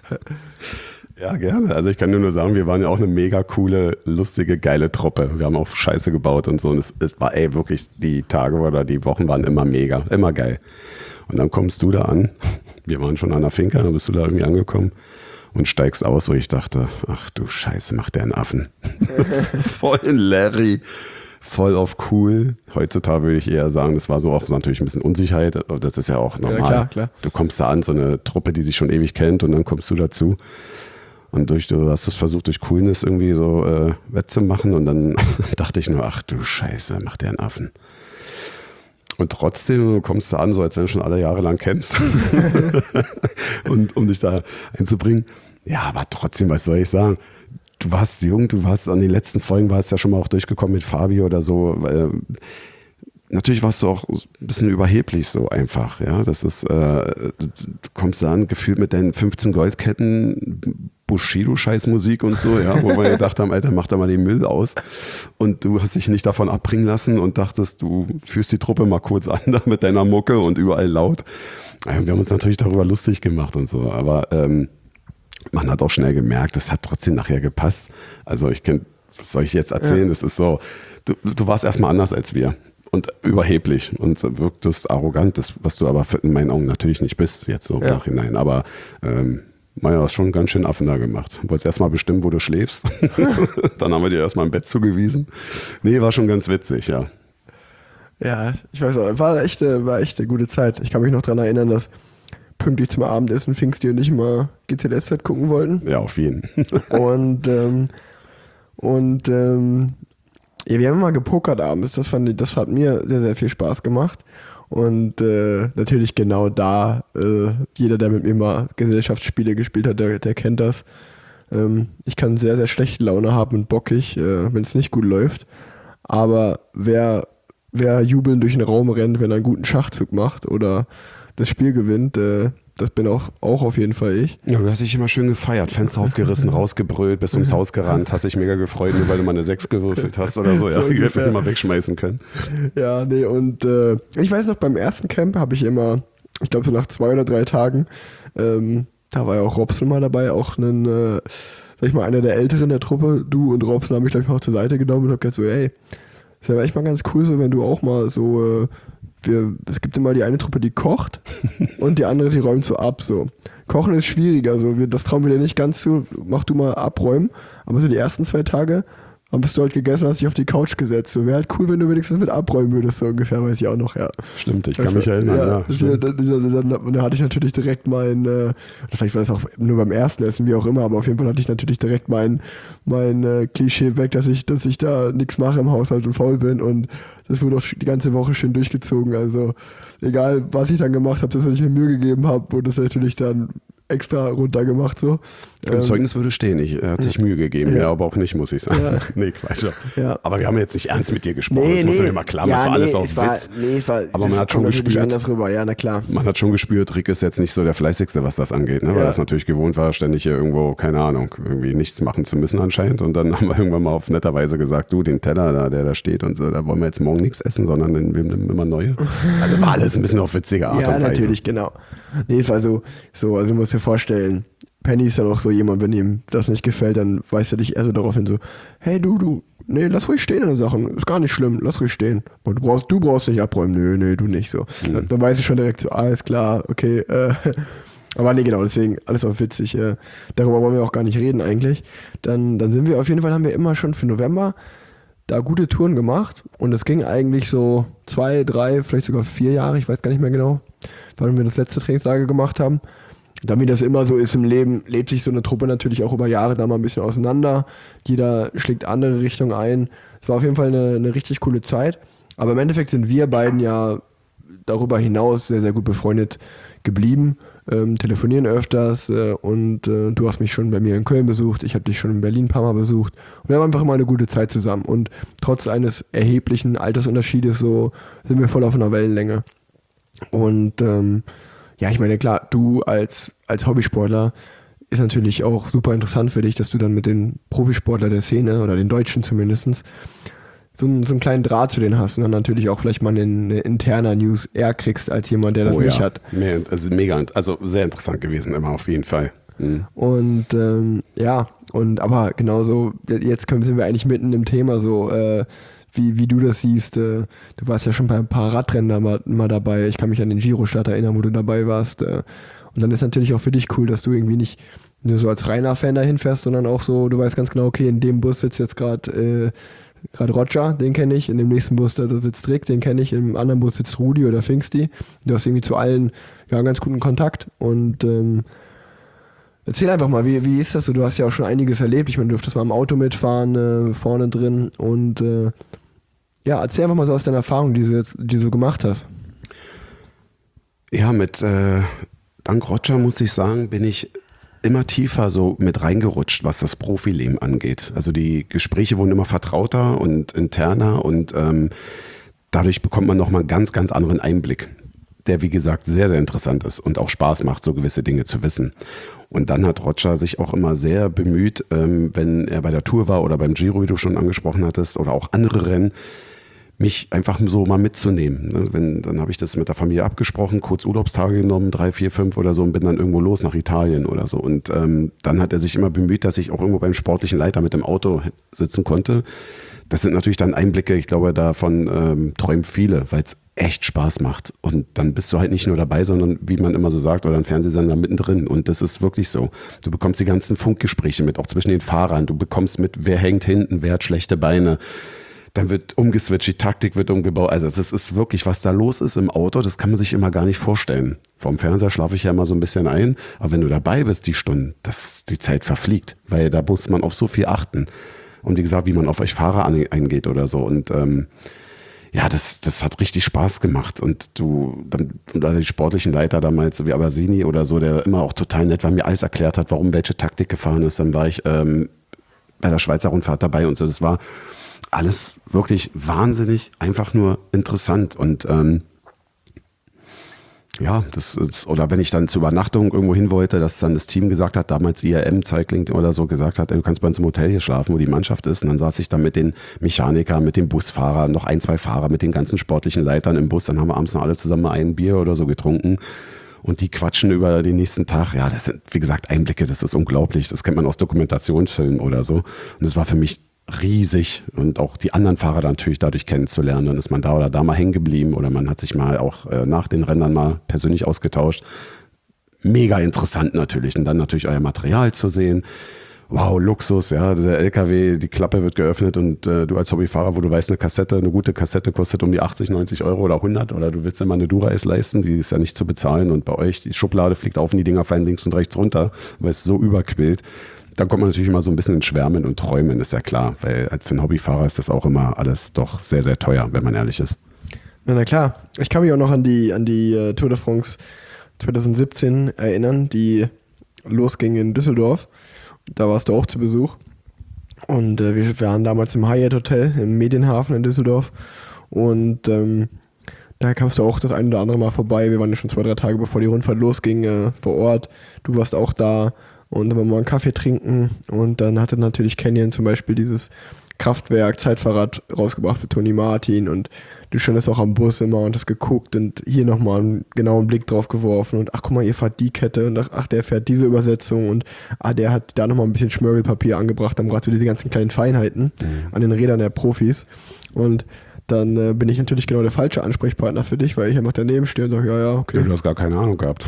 Ja, gerne. Also ich kann nur sagen, wir waren ja auch eine mega coole, lustige, geile Truppe. Wir haben auch Scheiße gebaut und so. Und es war wirklich, die Tage oder die Wochen waren immer mega, immer geil. Und dann kommst du da an, wir waren schon an der Finca, dann bist du da irgendwie angekommen und steigst aus, wo ich dachte, ach du Scheiße, macht der einen Affen. Voll in Larry, voll auf cool. Heutzutage würde ich eher sagen, das war so auch so natürlich ein bisschen Unsicherheit, aber das ist ja auch normal. Ja, klar. Du kommst da an, so eine Truppe, die sich schon ewig kennt und dann kommst du dazu. Und du hast es versucht, durch Coolness irgendwie so wettzumachen und dann dachte ich nur, ach du Scheiße, macht der einen Affen. Und trotzdem kommst du an, so als wenn du schon alle Jahre lang kennst. Und um dich da einzubringen. Ja, aber trotzdem, was soll ich sagen? Du warst jung, an den letzten Folgen warst ja schon mal auch durchgekommen mit Fabio oder so. Natürlich warst du auch ein bisschen überheblich so einfach. Ja, das ist, du kommst da an, gefühlt mit deinen 15 Goldketten, Bushido-Scheißmusik und so, ja, wo wir gedacht haben, Alter, mach da mal den Müll aus. Und du hast dich nicht davon abbringen lassen und dachtest, du führst die Truppe mal kurz an da mit deiner Mucke und überall laut. Wir haben uns natürlich darüber lustig gemacht und so, aber man hat auch schnell gemerkt, das hat trotzdem nachher gepasst. Also was soll ich jetzt erzählen? Ja. Das ist so, du warst erstmal anders als wir. Und überheblich und wirktest arrogant, was du aber in meinen Augen natürlich nicht bist, jetzt so im Nachhinein. Aber du hast schon ganz schön Affen da gemacht. Du wolltest erstmal bestimmen, wo du schläfst. Dann haben wir dir erstmal ein Bett zugewiesen. Nee, war schon ganz witzig, ja. Ja, ich weiß auch, war echt eine gute Zeit. Ich kann mich noch daran erinnern, dass pünktlich zum Abendessen Pfingsti und ich mal GZSZ gucken wollten. Ja, auf jeden. Ja, wir haben mal gepokert abends, das hat mir sehr, sehr viel Spaß gemacht und natürlich genau da, jeder, der mit mir mal Gesellschaftsspiele gespielt hat, der kennt das. Ich kann sehr, sehr schlechte Laune haben und bockig, wenn es nicht gut läuft, aber wer jubelnd durch den Raum rennt, wenn er einen guten Schachzug macht oder das Spiel gewinnt, das bin auch auf jeden Fall ich. Ja, du hast dich immer schön gefeiert, Fenster aufgerissen, rausgebrüllt, bist ums Haus gerannt, hast dich mega gefreut, nur weil du mal eine 6 gewürfelt hast oder so. Ja, die hätte ich mal wegschmeißen können. Ja, nee, und ich weiß noch, beim ersten Camp habe ich immer, ich glaube so nach 2 oder 3 Tagen, da war ja auch Robson mal dabei, auch sag ich mal, einer der Älteren der Truppe. Du und Robson haben mich, glaube ich, mal zur Seite genommen und hab gesagt so, ey, das wäre echt mal ganz cool, so wenn du auch mal so, es gibt immer die eine Truppe, die kocht und die andere, die räumt so ab. So. Kochen ist schwieriger, so. Das trauen wir dir nicht ganz zu, mach du mal abräumen. Aber so die ersten 2 Tage Hast du halt gegessen, hast dich auf die Couch gesetzt. So wäre halt cool, wenn du wenigstens mit abräumen würdest, so ungefähr, weiß ich auch noch, ja. Stimmt, ich kann mich erinnern, ja. Da hatte ich natürlich direkt vielleicht war das auch nur beim ersten Essen, wie auch immer, aber auf jeden Fall hatte ich natürlich direkt mein Klischee weg, dass ich da nichts mache im Haushalt und faul bin, und das wurde auch die ganze Woche schön durchgezogen. Also egal, was ich dann gemacht habe, dass ich mir Mühe gegeben habe, wurde das natürlich dann extra runtergemacht. So. Im Zeugnis würde stehen, er hat sich Mühe gegeben, ja, aber auch nicht, muss ich sagen. Ja. Nee, Quatsch. Ja. Aber wir haben jetzt nicht ernst mit dir gesprochen, das muss mir mal klar machen, das war alles auf Witz. Aber man hat schon gespürt, anders rüber. Ja, na klar. Man hat schon gespürt, Rick ist jetzt nicht so der Fleißigste, was das angeht, ne? Weil er es natürlich gewohnt war, ständig hier irgendwo, keine Ahnung, irgendwie nichts machen zu müssen anscheinend, und dann haben wir irgendwann mal auf netter Weise gesagt, du, den Teller da, der da steht und so, da wollen wir jetzt morgen nichts essen, sondern wir nehmen immer neue. Also war alles ein bisschen auf witzige Art und Weise. Ja, natürlich, genau. Nee, es war also du musst dir vorstellen, Penny ist ja noch so jemand, wenn ihm das nicht gefällt, dann weist er dich eher so darauf hin, so, hey du, nee, lass ruhig stehen in den Sachen, ist gar nicht schlimm, lass ruhig stehen. Und du brauchst nicht abräumen, nee, du nicht, so. Dann weiß ich schon direkt so, alles klar, okay, aber nee, genau, deswegen, alles auch witzig, darüber wollen wir auch gar nicht reden eigentlich. Dann sind wir, auf jeden Fall haben wir immer schon für November da gute Touren gemacht, und es ging eigentlich so 2, 3, vielleicht sogar 4 Jahre, ich weiß gar nicht mehr genau, wann wir das letzte Trainingslager gemacht haben. Da wie das immer so ist im Leben, lebt sich so eine Truppe natürlich auch über Jahre da mal ein bisschen auseinander. Jeder schlägt andere Richtungen ein. Es war auf jeden Fall eine richtig coole Zeit. Aber im Endeffekt sind wir beiden ja darüber hinaus sehr, sehr gut befreundet geblieben, telefonieren öfters, und du hast mich schon bei mir in Köln besucht, ich habe dich schon in Berlin ein paar Mal besucht, und wir haben einfach immer eine gute Zeit zusammen, und trotz eines erheblichen Altersunterschiedes so sind wir voll auf einer Wellenlänge. Und ja, ich meine, klar, du als Hobbysportler ist natürlich auch super interessant für dich, dass du dann mit den Profisportlern der Szene, oder den Deutschen zumindest, so einen kleinen Draht zu denen hast und dann natürlich auch vielleicht mal eine interne News eher kriegst als jemand, der das nicht hat. Also sehr interessant gewesen immer auf jeden Fall. Mhm. Und aber genauso, jetzt sind wir eigentlich mitten im Thema so, wie du das siehst. Du warst ja schon bei ein paar Radrennen da mal dabei. Ich kann mich an den Giro-Start erinnern, wo du dabei warst. Und dann ist natürlich auch für dich cool, dass du irgendwie nicht nur so als reiner Fan dahin fährst, sondern auch so, du weißt ganz genau, okay, in dem Bus sitzt jetzt gerade Roger, den kenne ich, in dem nächsten Bus da sitzt Rick, den kenne ich, im anderen Bus sitzt Rudi oder Pfingsti. Du hast irgendwie zu allen ja einen ganz guten Kontakt, und erzähl einfach mal, wie ist das so? Du hast ja auch schon einiges erlebt. Ich meine, du durftest mal im Auto mitfahren, vorne drin, und erzähl einfach mal so aus deiner Erfahrung, die du so gemacht hast. Ja, dank Roger muss ich sagen, bin ich immer tiefer so mit reingerutscht, was das Profileben angeht. Also die Gespräche wurden immer vertrauter und interner, und dadurch bekommt man nochmal einen ganz, ganz anderen Einblick, der wie gesagt sehr, sehr interessant ist und auch Spaß macht, so gewisse Dinge zu wissen. Und dann hat Roger sich auch immer sehr bemüht, wenn er bei der Tour war oder beim Giro, wie du schon angesprochen hattest, oder auch andere Rennen, mich einfach so mal mitzunehmen. Dann habe ich das mit der Familie abgesprochen, kurz Urlaubstage genommen, 3, 4, 5 oder so, und bin dann irgendwo los nach Italien oder so. Und dann hat er sich immer bemüht, dass ich auch irgendwo beim sportlichen Leiter mit dem Auto sitzen konnte. Das sind natürlich dann Einblicke, ich glaube, davon träumen viele, weil es echt Spaß macht. Und dann bist du halt nicht nur dabei, sondern wie man immer so sagt, oder ein Fernsehsender mittendrin. Und das ist wirklich so. Du bekommst die ganzen Funkgespräche mit, auch zwischen den Fahrern. Du bekommst mit, wer hängt hinten, wer hat schlechte Beine. Dann wird umgeswitcht, die Taktik wird umgebaut. Also das ist wirklich, was da los ist im Auto, das kann man sich immer gar nicht vorstellen. Vorm Fernseher schlafe ich ja immer so ein bisschen ein, aber wenn du dabei bist, die Stunden, die Zeit verfliegt, weil da muss man auf so viel achten. Und wie gesagt, wie man auf euch Fahrer eingeht oder so. Und das hat richtig Spaß gemacht. Und die sportlichen Leiter damals, so wie Abasini oder so, der immer auch total nett war, mir alles erklärt hat, warum welche Taktik gefahren ist. Dann war ich bei der Schweizer Rundfahrt dabei und so. Das war alles wirklich wahnsinnig, einfach nur interessant. Und oder wenn ich dann zur Übernachtung irgendwo hin wollte, dass dann das Team gesagt hat, damals IRM Cycling oder so, gesagt hat, du kannst bei uns im Hotel hier schlafen, wo die Mannschaft ist. Und dann saß ich dann mit den Mechanikern, mit dem Busfahrer, noch 1, 2 Fahrer, mit den ganzen sportlichen Leitern im Bus. Dann haben wir abends noch alle zusammen mal ein Bier oder so getrunken. Und die quatschen über den nächsten Tag. Ja, das sind, wie gesagt, Einblicke, das ist unglaublich. Das kennt man aus Dokumentationsfilmen oder so. Und das war für mich riesig, und auch die anderen Fahrer dann natürlich dadurch kennenzulernen. Dann ist man da oder da mal hängen geblieben, oder man hat sich mal auch nach den Rennen mal persönlich ausgetauscht. Mega interessant natürlich. Und dann natürlich euer Material zu sehen, wow, Luxus, ja, der LKW, die Klappe wird geöffnet und du als Hobbyfahrer, wo du weißt, eine gute Kassette kostet um die 80, 90 Euro oder 100 oder du willst dir mal eine Dura-Ace leisten, die ist ja nicht zu bezahlen und bei euch, die Schublade fliegt auf und die Dinger fallen links und rechts runter, weil es so überquillt. Dann kommt man natürlich immer so ein bisschen ins Schwärmen und Träumen, ist ja klar, weil für einen Hobbyfahrer ist das auch immer alles doch sehr, sehr teuer, wenn man ehrlich ist. Na klar, ich kann mich auch noch an die Tour de France 2017 erinnern, die losging in Düsseldorf. Da warst du auch zu Besuch. Und wir waren damals im Hyatt Hotel im Medienhafen in Düsseldorf. Und da kamst du auch das ein oder andere Mal vorbei. Wir waren ja schon 2-3 Tage bevor die Rundfahrt losging vor Ort. Du warst auch da und dann haben wir mal einen Kaffee trinken. Und dann hatte natürlich Canyon zum Beispiel dieses Kraftwerk, Zeitfahrrad rausgebracht für Toni Martin und du standest auch am Bus immer und hast geguckt und hier nochmal einen genauen Blick drauf geworfen und ach guck mal, ihr fahrt die Kette und ach der fährt diese Übersetzung und der hat da nochmal ein bisschen Schmirgelpapier angebracht, dann gerade so diese ganzen kleinen Feinheiten an den Rädern der Profis und dann bin ich natürlich genau der falsche Ansprechpartner für dich, weil ich einfach daneben stehe und sage, ja, okay. Du hast gar keine Ahnung gehabt.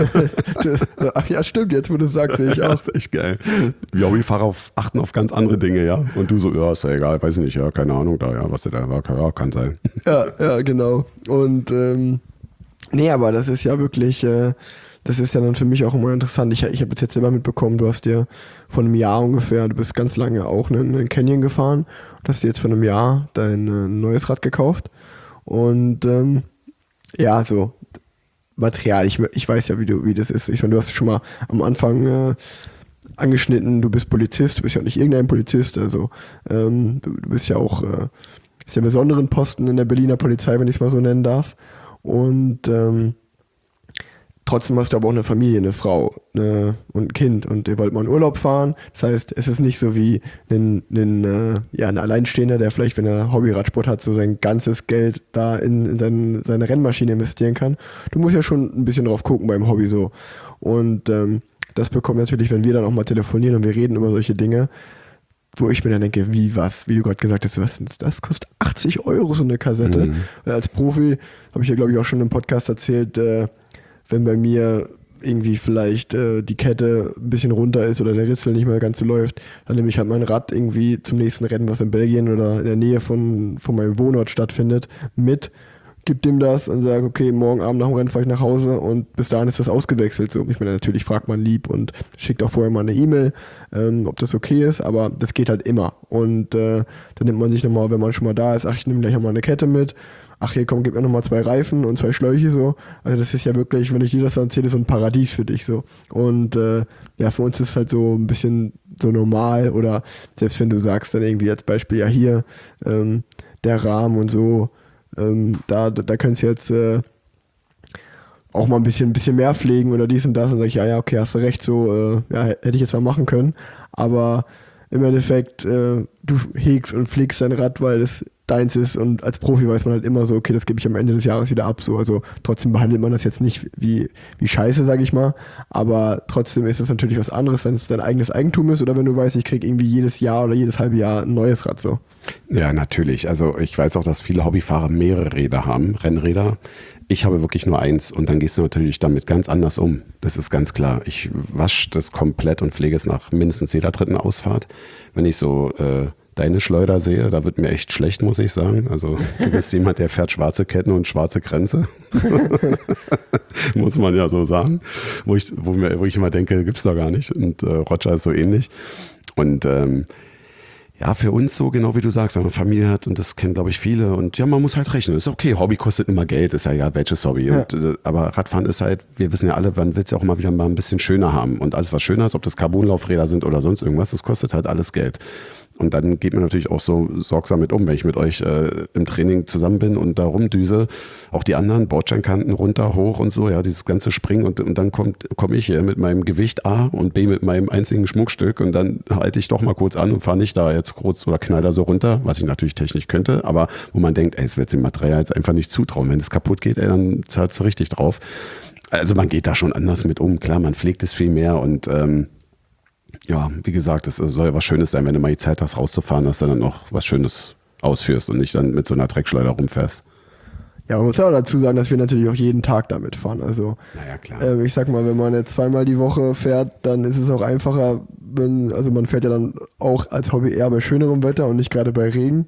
Ach ja, stimmt, jetzt wo du es sagst, sehe ich auch. Das ist echt geil. Wir Hobbyfahrer achten auf ganz andere Dinge, ja. Und du so, ja, ist ja egal, weiß ich nicht, ja, keine Ahnung da, ja, was der da war, ja, kann sein. Ja, genau. Und nee, aber das ist ja wirklich, das ist ja dann für mich auch immer interessant. Ich habe jetzt selber mitbekommen, du hast dir vor einem Jahr ungefähr, du bist ganz lange auch einen Canyon gefahren und hast dir jetzt vor einem Jahr dein neues Rad gekauft. Und ja, so Material, ich weiß ja, wie das ist. Ich meine, du hast schon mal am Anfang angeschnitten, du bist Polizist, du bist ja nicht irgendein Polizist, also du bist ja auch ist ja einen besonderen Posten in der Berliner Polizei, wenn ich es mal so nennen darf. Und trotzdem hast du aber auch eine Familie, eine Frau und ein Kind und ihr wollt mal in Urlaub fahren. Das heißt, es ist nicht so wie ein Alleinstehender, der vielleicht, wenn er Hobbyradsport hat, so sein ganzes Geld da in seine Rennmaschine investieren kann. Du musst ja schon ein bisschen drauf gucken beim Hobby so. Und das bekommt natürlich, wenn wir dann auch mal telefonieren und wir reden über solche Dinge, wo ich mir dann denke, wie du gerade gesagt hast, das kostet 80 Euro so eine Kassette. Als Profi, habe ich ja glaube ich auch schon im Podcast erzählt, wenn bei mir irgendwie vielleicht die Kette ein bisschen runter ist oder der Ritzel nicht mehr ganz so läuft, dann nehme ich halt mein Rad irgendwie zum nächsten Rennen, was in Belgien oder in der Nähe von meinem Wohnort stattfindet, mit, gib dem das und sage, okay, morgen Abend nach dem Rennen fahre ich nach Hause und bis dahin ist das ausgewechselt. So, ich meine, natürlich fragt man lieb und schickt auch vorher mal eine E-Mail, ob das okay ist, aber das geht halt immer. Und dann nimmt man sich nochmal, wenn man schon mal da ist, ach, ich nehme gleich nochmal eine Kette mit. Ach hier, komm, gib mir nochmal 2 Reifen und 2 Schläuche so. Also das ist ja wirklich, wenn ich dir das erzähle, so ein Paradies für dich so. Und ja, für uns ist es halt so ein bisschen so normal oder selbst wenn du sagst dann irgendwie als Beispiel, ja hier, der Rahmen und so, da könntest du jetzt auch mal ein bisschen mehr pflegen oder dies und das. Und sag ich, ja, okay, hast du recht, so, ja, hätte ich jetzt mal machen können. Aber im Endeffekt, du hegst und pflegst dein Rad, weil es deins ist und als Profi weiß man halt immer so, okay, das gebe ich am Ende des Jahres wieder ab. So. Also trotzdem behandelt man das jetzt nicht wie Scheiße, sage ich mal, aber trotzdem ist es natürlich was anderes, wenn es dein eigenes Eigentum ist oder wenn du weißt, ich kriege irgendwie jedes Jahr oder jedes halbe Jahr ein neues Rad so. Ja, natürlich. Also ich weiß auch, dass viele Hobbyfahrer mehrere Räder haben, Rennräder. Ich habe wirklich nur eins und dann gehst du natürlich damit ganz anders um. Das ist ganz klar. Ich wasche das komplett und pflege es nach mindestens jeder dritten Ausfahrt. Wenn ich so deine Schleuder sehe, da wird mir echt schlecht, muss ich sagen. Also du bist jemand, der fährt schwarze Ketten und schwarze Kränze. Muss man ja so sagen. Wo ich immer denke, gibt's doch gar nicht. Und Roger ist so ähnlich. Und ja, für uns so, genau wie du sagst, wenn man Familie hat und das kennen, glaube ich, viele und ja, man muss halt rechnen. Ist okay, Hobby kostet immer Geld, ist ja egal, welches Hobby. Ja. Und, aber Radfahren ist halt, wir wissen ja alle, man will es ja auch mal wieder mal ein bisschen schöner haben. Und alles, was schöner ist, ob das Carbonlaufräder sind oder sonst irgendwas, das kostet halt alles Geld. Und dann geht man natürlich auch so sorgsam mit um, wenn ich mit euch im Training zusammen bin und da rumdüse. Auch die anderen Bordsteinkanten runter, hoch und so, ja, dieses ganze Springen und dann komme ich hier mit meinem Gewicht A und B mit meinem einzigen Schmuckstück und dann halte ich doch mal kurz an und fahre nicht da jetzt kurz oder knall da so runter, was ich natürlich technisch könnte, aber wo man denkt, ey, es wird dem Material jetzt einfach nicht zutrauen. Wenn es kaputt geht, ey, dann zahlt es richtig drauf. Also man geht da schon anders mit um. Klar, man pflegt es viel mehr und ja, wie gesagt, es soll ja was Schönes sein, wenn du mal die Zeit hast, rauszufahren, dass du dann noch was Schönes ausführst und nicht dann mit so einer Dreckschleuder rumfährst. Ja, man muss auch dazu sagen, dass wir natürlich auch jeden Tag damit fahren. Also, naja, klar. Ich sag mal, wenn man jetzt 2-mal die Woche fährt, dann ist es auch einfacher, also man fährt ja dann auch als Hobby eher bei schönerem Wetter und nicht gerade bei Regen.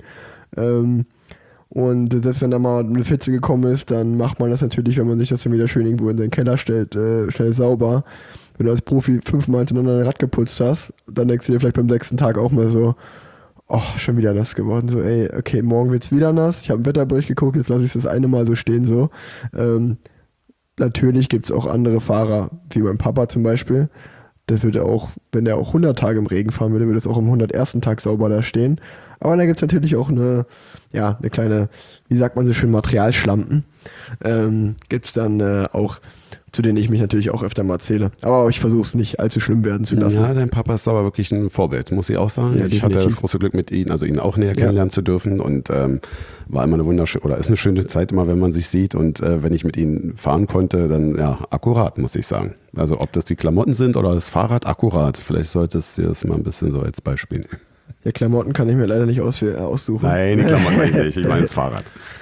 Und selbst wenn da mal eine Pfütze gekommen ist, dann macht man das natürlich, wenn man sich das dann wieder schön irgendwo in seinen Keller stellt, schnell sauber. Wenn du als Profi 5-mal hintereinander ein Rad geputzt hast, dann denkst du dir vielleicht beim 6. Tag auch mal so, schon wieder nass geworden. So, ey, okay, morgen wird's wieder nass. Ich habe einen Wetterbericht geguckt, jetzt lasse ich das eine Mal so stehen. So. Natürlich gibt es auch andere Fahrer, wie mein Papa zum Beispiel. Das würde auch, wenn der auch 100 Tage im Regen fahren würde, würde es auch am 101. Tag sauber da stehen. Aber da gibt es natürlich auch eine kleine, wie sagt man so schön, Materialschlampen. Gibt es dann auch, zu denen ich mich natürlich auch öfter mal zähle. Aber ich versuche es nicht allzu schlimm werden zu lassen. Ja, dein Papa ist aber wirklich ein Vorbild, muss ich auch sagen. Ja, ich hatte das große Glück, mit ihm, also ihn auch näher kennenlernen zu dürfen und war immer eine wunderschöne, oder ist eine schöne Zeit immer, wenn man sich sieht und wenn ich mit ihm fahren konnte, dann ja, akkurat, muss ich sagen. Also ob das die Klamotten sind oder das Fahrrad, akkurat. Vielleicht solltest du das mal ein bisschen so als Beispiel nehmen. Ja, Klamotten kann ich mir leider nicht aussuchen. Nein, die Klamotten meine ich nicht. Ich meine das Fahrrad.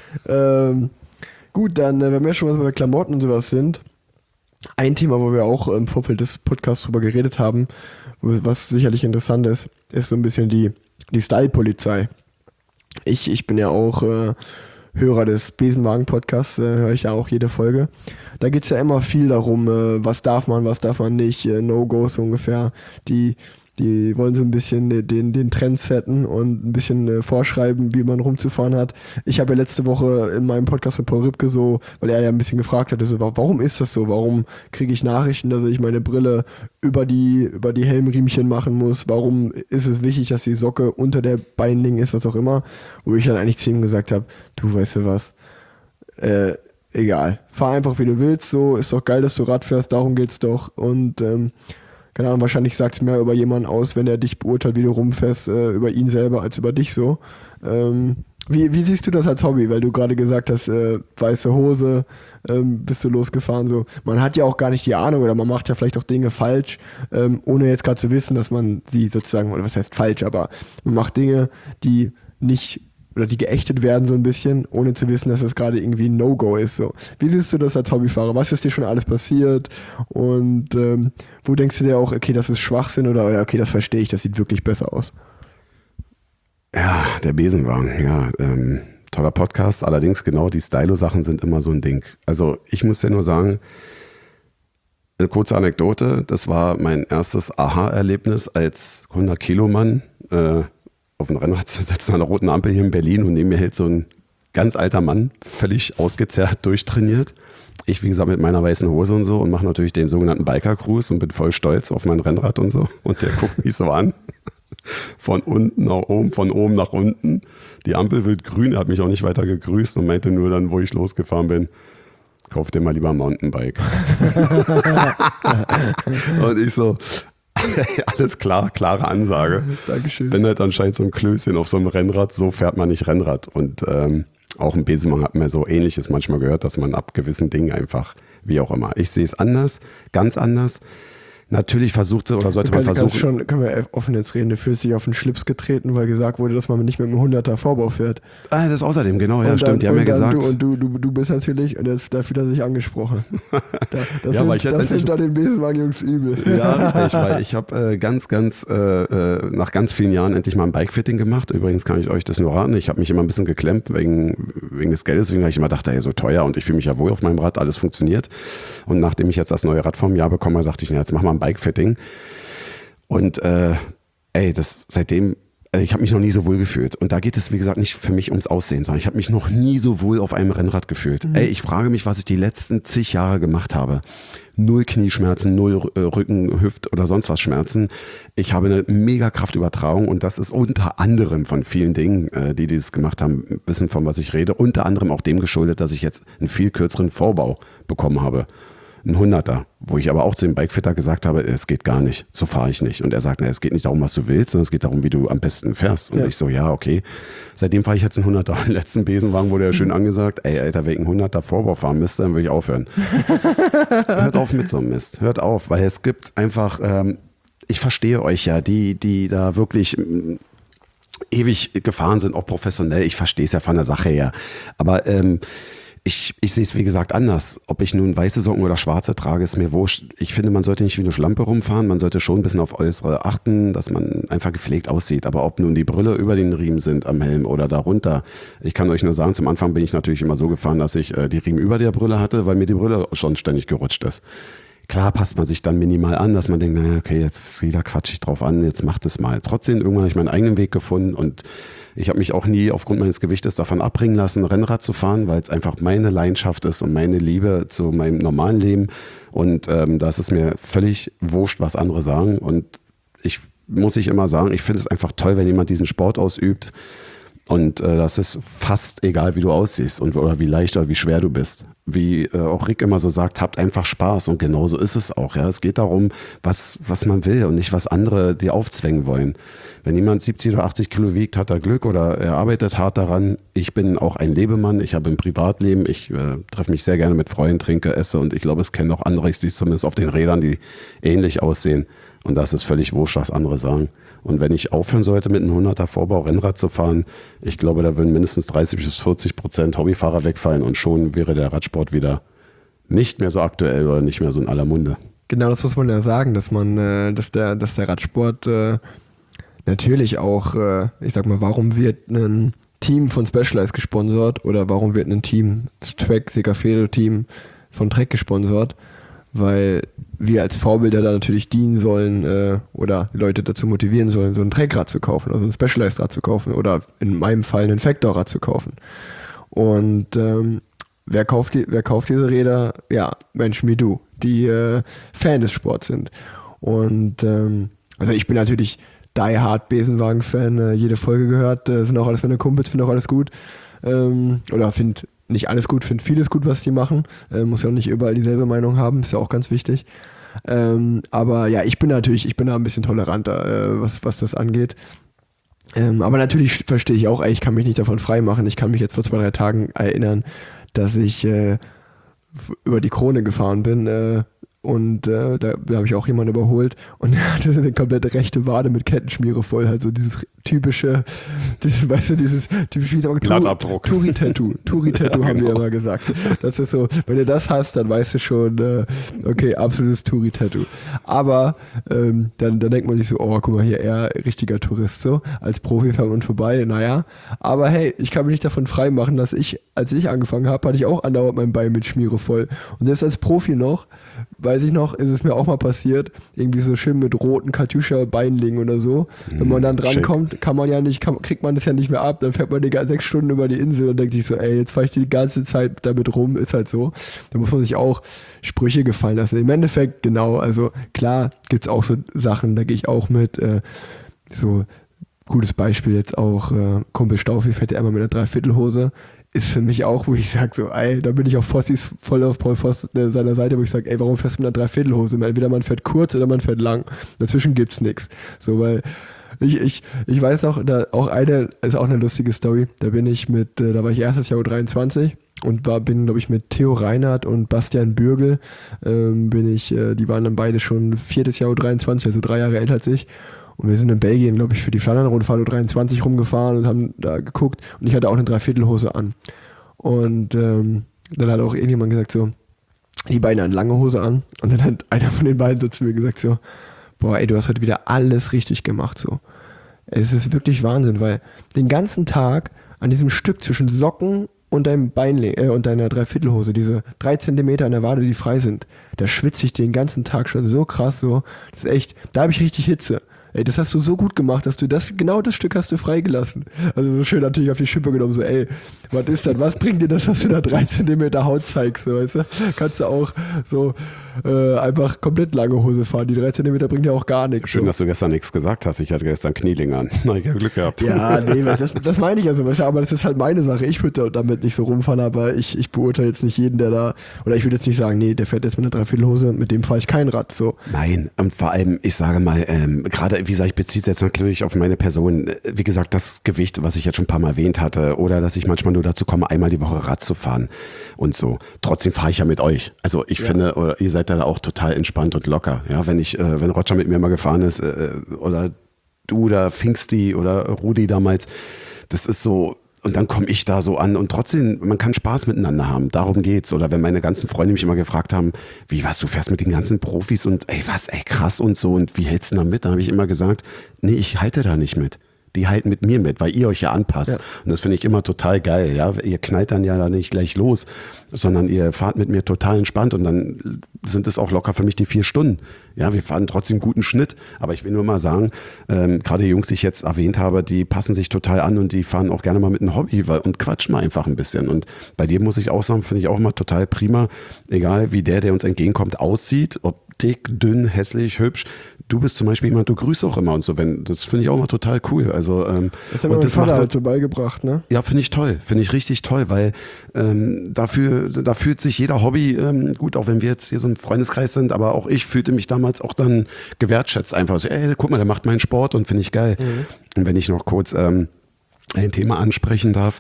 Gut, dann, wenn wir schon mal bei Klamotten und sowas sind, ein Thema, wo wir auch im Vorfeld des Podcasts drüber geredet haben, was sicherlich interessant ist, ist so ein bisschen die Style-Polizei. Ich bin ja auch Hörer des Besenwagen-Podcasts, höre ich ja auch jede Folge. Da geht es ja immer viel darum, was darf man nicht, No-Gos so ungefähr. Die wollen so ein bisschen den Trend setten und ein bisschen vorschreiben, wie man rumzufahren hat. Ich habe ja letzte Woche in meinem Podcast mit Paul Ripke so, weil er ja ein bisschen gefragt hatte, so, warum ist das so? Warum kriege ich Nachrichten, dass ich meine Brille über die Helmriemchen machen muss? Warum ist es wichtig, dass die Socke unter der Beinling ist, was auch immer? Wo ich dann eigentlich zu ihm gesagt habe, du weißt du was, egal. Fahr einfach, wie du willst, so, ist doch geil, dass du Rad fährst, darum geht's doch. Und keine Ahnung, wahrscheinlich sagt es mehr über jemanden aus, wenn er dich beurteilt, wie du rumfährst, über ihn selber, als über dich so. Wie siehst du das als Hobby? Weil du gerade gesagt hast, weiße Hose, bist du losgefahren. So. Man hat ja auch gar nicht die Ahnung oder man macht ja vielleicht auch Dinge falsch, ohne jetzt gerade zu wissen, dass man sie sozusagen, oder was heißt falsch, aber man macht Dinge, die nicht oder die geächtet werden so ein bisschen, ohne zu wissen, dass das gerade irgendwie ein No-Go ist. So. Wie siehst du das als Hobbyfahrer? Was ist dir schon alles passiert? Und wo denkst du dir auch, okay, das ist Schwachsinn oder okay, das verstehe ich, das sieht wirklich besser aus? Ja, der Besenwagen, ja, toller Podcast. Allerdings genau die Stylo-Sachen sind immer so ein Ding. Also ich muss dir nur sagen, eine kurze Anekdote, das war mein erstes Aha-Erlebnis als 100-Kilo-Mann, auf ein Rennrad zu setzen an der roten Ampel hier in Berlin und neben mir hält so ein ganz alter Mann, völlig ausgezerrt, durchtrainiert. Ich, wie gesagt, mit meiner weißen Hose und so und mache natürlich den sogenannten Biker-Cruise und bin voll stolz auf mein Rennrad und so. Und der guckt mich so an, von unten nach oben, von oben nach unten. Die Ampel wird grün, er hat mich auch nicht weiter gegrüßt und meinte nur dann, wo ich losgefahren bin, kauf dir mal lieber ein Mountainbike. Und ich so, alles klar, klare Ansage. Dankeschön. Bin halt anscheinend so ein Klößchen auf so einem Rennrad, so fährt man nicht Rennrad. Und auch im Besenwagen hat man so Ähnliches manchmal gehört, dass man ab gewissen Dingen einfach, wie auch immer. Ich sehe es anders, ganz anders. Natürlich versuchte oder sollte man versuchen. Können wir offen jetzt reden, du fühlst dich auf den Schlips getreten, weil gesagt wurde, dass man nicht mit einem 100er Vorbau fährt. Ah, das außerdem, genau, ja, stimmt, die haben ja gesagt. Du bist natürlich, und da fühlt er sich angesprochen. Das sind da den Besenwagen-Jungs übel. Ja, richtig, weil ich habe nach ganz vielen Jahren endlich mal ein Bikefitting gemacht. Übrigens kann ich euch das nur raten, ich habe mich immer ein bisschen geklemmt wegen des Geldes, wegen ich immer dachte, hey, so teuer und ich fühle mich ja wohl auf meinem Rad, alles funktioniert. Und nachdem ich jetzt das neue Rad vom Jahr bekomme, dachte ich, na, jetzt mach mal ein Bikefitting. Und seitdem, ich habe mich noch nie so wohl gefühlt. Und da geht es, wie gesagt, nicht für mich ums Aussehen, sondern ich habe mich noch nie so wohl auf einem Rennrad gefühlt. Mhm. Ich frage mich, was ich die letzten zig Jahre gemacht habe. 0 Knieschmerzen, 0 Rücken, Hüft oder sonst was Schmerzen. Ich habe eine mega Kraftübertragung und das ist unter anderem von vielen Dingen, die das gemacht haben, wissen, von was ich rede. Unter anderem auch dem geschuldet, dass ich jetzt einen viel kürzeren Vorbau bekommen habe. Ein 100er, wo ich aber auch zu dem Bikefitter gesagt habe, es geht gar nicht, so fahre ich nicht. Und er sagt, es geht nicht darum, was du willst, sondern es geht darum, wie du am besten fährst. Und ich so, ja, okay. Seitdem fahre ich jetzt einen 100er. Im letzten Besenwagen wurde ja schön angesagt, ey, Alter, wenn ich einen 100er Vorbau fahren müsste, dann würde ich aufhören. Hört auf mit so einem Mist, hört auf, weil es gibt einfach, ich verstehe euch ja, die da wirklich ewig gefahren sind, auch professionell, ich verstehe es ja von der Sache her. Aber ich sehe es wie gesagt anders. Ob ich nun weiße Socken oder schwarze trage, ist mir wurscht. Ich finde, man sollte nicht wie eine Schlampe rumfahren. Man sollte schon ein bisschen auf Äußere achten, dass man einfach gepflegt aussieht. Aber ob nun die Brille über den Riemen sind am Helm oder darunter. Ich kann euch nur sagen, zum Anfang bin ich natürlich immer so gefahren, dass ich die Riemen über der Brille hatte, weil mir die Brille schon ständig gerutscht ist. Klar passt man sich dann minimal an, dass man denkt, naja, okay, jetzt wieder quatsch ich drauf an, jetzt macht es mal. Trotzdem, irgendwann habe ich meinen eigenen Weg gefunden und ich habe mich auch nie aufgrund meines Gewichtes davon abbringen lassen, Rennrad zu fahren, weil es einfach meine Leidenschaft ist und meine Liebe zu meinem normalen Leben. Und da ist es mir völlig wurscht, was andere sagen. Und muss ich immer sagen, ich finde es einfach toll, wenn jemand diesen Sport ausübt. Und das ist fast egal, wie du aussiehst oder wie leicht oder wie schwer du bist. Wie auch Rick immer so sagt, habt einfach Spaß. Und genauso ist es auch. Ja? Es geht darum, was man will und nicht, was andere dir aufzwängen wollen. Wenn jemand 70 oder 80 Kilo wiegt, hat er Glück oder er arbeitet hart daran. Ich bin auch ein Lebemann. Ich habe ein Privatleben. Ich treffe mich sehr gerne mit Freunden, trinke, esse. Und ich glaube, es kennen auch andere. Ich sehe es zumindest auf den Rädern, die ähnlich aussehen. Und das ist völlig wurscht, was andere sagen. Und wenn ich aufhören sollte, mit einem 100er Vorbau Rennrad zu fahren, ich glaube, da würden mindestens 30-40% Hobbyfahrer wegfallen und schon wäre der Radsport wieder nicht mehr so aktuell oder nicht mehr so in aller Munde. Genau, das muss man ja sagen, dass der Radsport natürlich auch, ich sag mal, warum wird ein Team von Specialized gesponsert oder warum wird ein Team, das Trek Segafredo Team von Trek gesponsert? Weil wir als Vorbilder da natürlich dienen sollen oder die Leute dazu motivieren sollen, so ein Treckrad zu kaufen, also ein Specialized-Rad zu kaufen oder in meinem Fall ein Factor-Rad zu kaufen. Und wer kauft diese Räder? Ja, Menschen wie du, die Fan des Sports sind. Und also ich bin natürlich Die Hard Besenwagen-Fan, jede Folge gehört, sind auch alles meine Kumpels, finde auch alles gut. Oder finde nicht alles gut, finde vieles gut, was die machen. Muss ja auch nicht überall dieselbe Meinung haben, ist ja auch ganz wichtig. Aber ja, ich bin da ein bisschen toleranter, was das angeht. Aber natürlich verstehe ich auch, ich kann mich nicht davon freimachen. Ich kann mich jetzt vor 2-3 Tagen erinnern, dass ich über die Krone gefahren bin und da habe ich auch jemanden überholt und er hatte eine komplette rechte Wade mit Kettenschmiere voll, halt so dieses typische Blattabdruck. Touri-Tattoo Ja, haben wir genau. immer gesagt. Das ist so, wenn du das hast, dann weißt du schon, okay, absolutes Touri-Tattoo. Aber dann denkt man sich so, oh, guck mal hier, er richtiger Tourist, so, als Profi fährt man vorbei, naja. Aber hey, ich kann mich nicht davon freimachen, dass als ich angefangen habe, hatte ich auch andauernd mein Bein mit Schmiere voll. Und selbst als Profi noch, weiß ich noch, ist es mir auch mal passiert, irgendwie so schön mit roten Katjuscha-Beinlingen oder so. Wenn man dann drankommt, kriegt man das ja nicht mehr ab, dann fährt man die 6 Stunden über die Insel und denkt sich so, ey, jetzt fahre ich die ganze Zeit damit rum, ist halt so. Da muss man sich auch Sprüche gefallen lassen. Im Endeffekt, genau, also klar gibt es auch so Sachen, da gehe ich auch mit, so gutes Beispiel jetzt auch, Kumpel Staufi fährt ja immer mit einer Dreiviertelhose, ist für mich auch, wo ich sage so, ey, da bin ich auf Fossis, voll auf Paul Voss seiner Seite, wo ich sage, ey, warum fährst du mit einer Dreiviertelhose? Entweder man fährt kurz oder man fährt lang. Dazwischen gibt's nichts. So, weil ich weiß noch, da auch ist auch eine lustige Story, da war ich erstes Jahr U23 und bin, glaube ich, mit Theo Reinhardt und Bastian Bürgel, die waren dann beide schon 4. Jahr U23, also 3 Jahre älter als ich. Und wir sind in Belgien, glaube ich, für die Flandern-Rundfahrt U23 rumgefahren und haben da geguckt. Und ich hatte auch eine Dreiviertelhose an. Und dann hat auch irgendjemand gesagt so, die beiden hatten lange Hose an. Und dann hat einer von den beiden so zu mir gesagt so, boah, ey, du hast heute wieder alles richtig gemacht so. Es ist wirklich Wahnsinn, weil den ganzen Tag an diesem Stück zwischen Socken und deinem und deiner Dreiviertelhose, diese 3 Zentimeter an der Wade, die frei sind, da schwitze ich den ganzen Tag schon so krass so. Das ist echt, da habe ich richtig Hitze. Ey, das hast du so gut gemacht, dass genau das Stück hast du freigelassen. Also so schön natürlich auf die Schippe genommen, so ey, was ist das, was bringt dir das, dass du da 3 Zentimeter Haut zeigst, so, weißt du? Kannst du auch so einfach komplett lange Hose fahren, die 3 Zentimeter bringt ja auch gar nichts. Schön, so. dass du gestern nichts gesagt hast, ich hatte gestern Knieling an. Na, ich habe Glück gehabt. Ja, nee, das meine ich also, weißt du, aber das ist halt meine Sache. Ich würde damit nicht so rumfahren, aber ich beurteile jetzt nicht jeden, der da, oder ich würde jetzt nicht sagen, nee, der fährt jetzt mit einer Dreiviertelhose, mit dem fahre ich kein Rad, so. Nein, und vor allem, ich sage mal, gerade, wie gesagt, ich beziehe es jetzt natürlich auf meine Person, wie gesagt, das Gewicht, was ich jetzt schon ein paar Mal erwähnt hatte, oder dass ich manchmal nur dazu komme, einmal die Woche Rad zu fahren und so. Trotzdem fahre ich ja mit euch. Also ich finde, oder ihr seid da auch total entspannt und locker. Ja, wenn Roger mit mir mal gefahren ist, oder du oder Pfingsti oder Rudi damals, das ist so, Und dann komme ich da so an und trotzdem, man kann Spaß miteinander haben, darum geht's. Oder wenn meine ganzen Freunde mich immer gefragt haben, wie was, du fährst mit den ganzen Profis und krass und so und wie hältst du da mit? Da habe ich immer gesagt, nee, ich halte da nicht mit. Die halten mit mir mit, weil ihr euch ja anpasst. Ja. Und das finde ich immer total geil. Ja? Ihr knallt dann ja da nicht gleich los, sondern ihr fahrt mit mir total entspannt und dann sind es auch locker für mich die 4 Stunden. Ja, wir fahren trotzdem guten Schnitt. Aber ich will nur mal sagen, gerade die Jungs, die ich jetzt erwähnt habe, die passen sich total an und die fahren auch gerne mal mit einem Hobby und quatschen mal einfach ein bisschen. Und bei dir muss ich auch sagen, finde ich auch immer total prima, egal wie der uns entgegenkommt, aussieht, ob dick, dünn, hässlich, hübsch. Du bist zum Beispiel jemand, du grüßt auch immer und so. Das finde ich auch immer total cool. Also, das hat mir mein Vater halt so beigebracht, ne? Ja, finde ich toll. Finde ich richtig toll, weil da fühlt sich jeder Hobby, gut, auch wenn wir jetzt hier so ein Freundeskreis sind, aber auch ich fühlte mich damals auch dann gewertschätzt. Einfach so, guck mal, der macht meinen Sport und finde ich geil. Mhm. Und wenn ich noch kurz ein Thema ansprechen darf.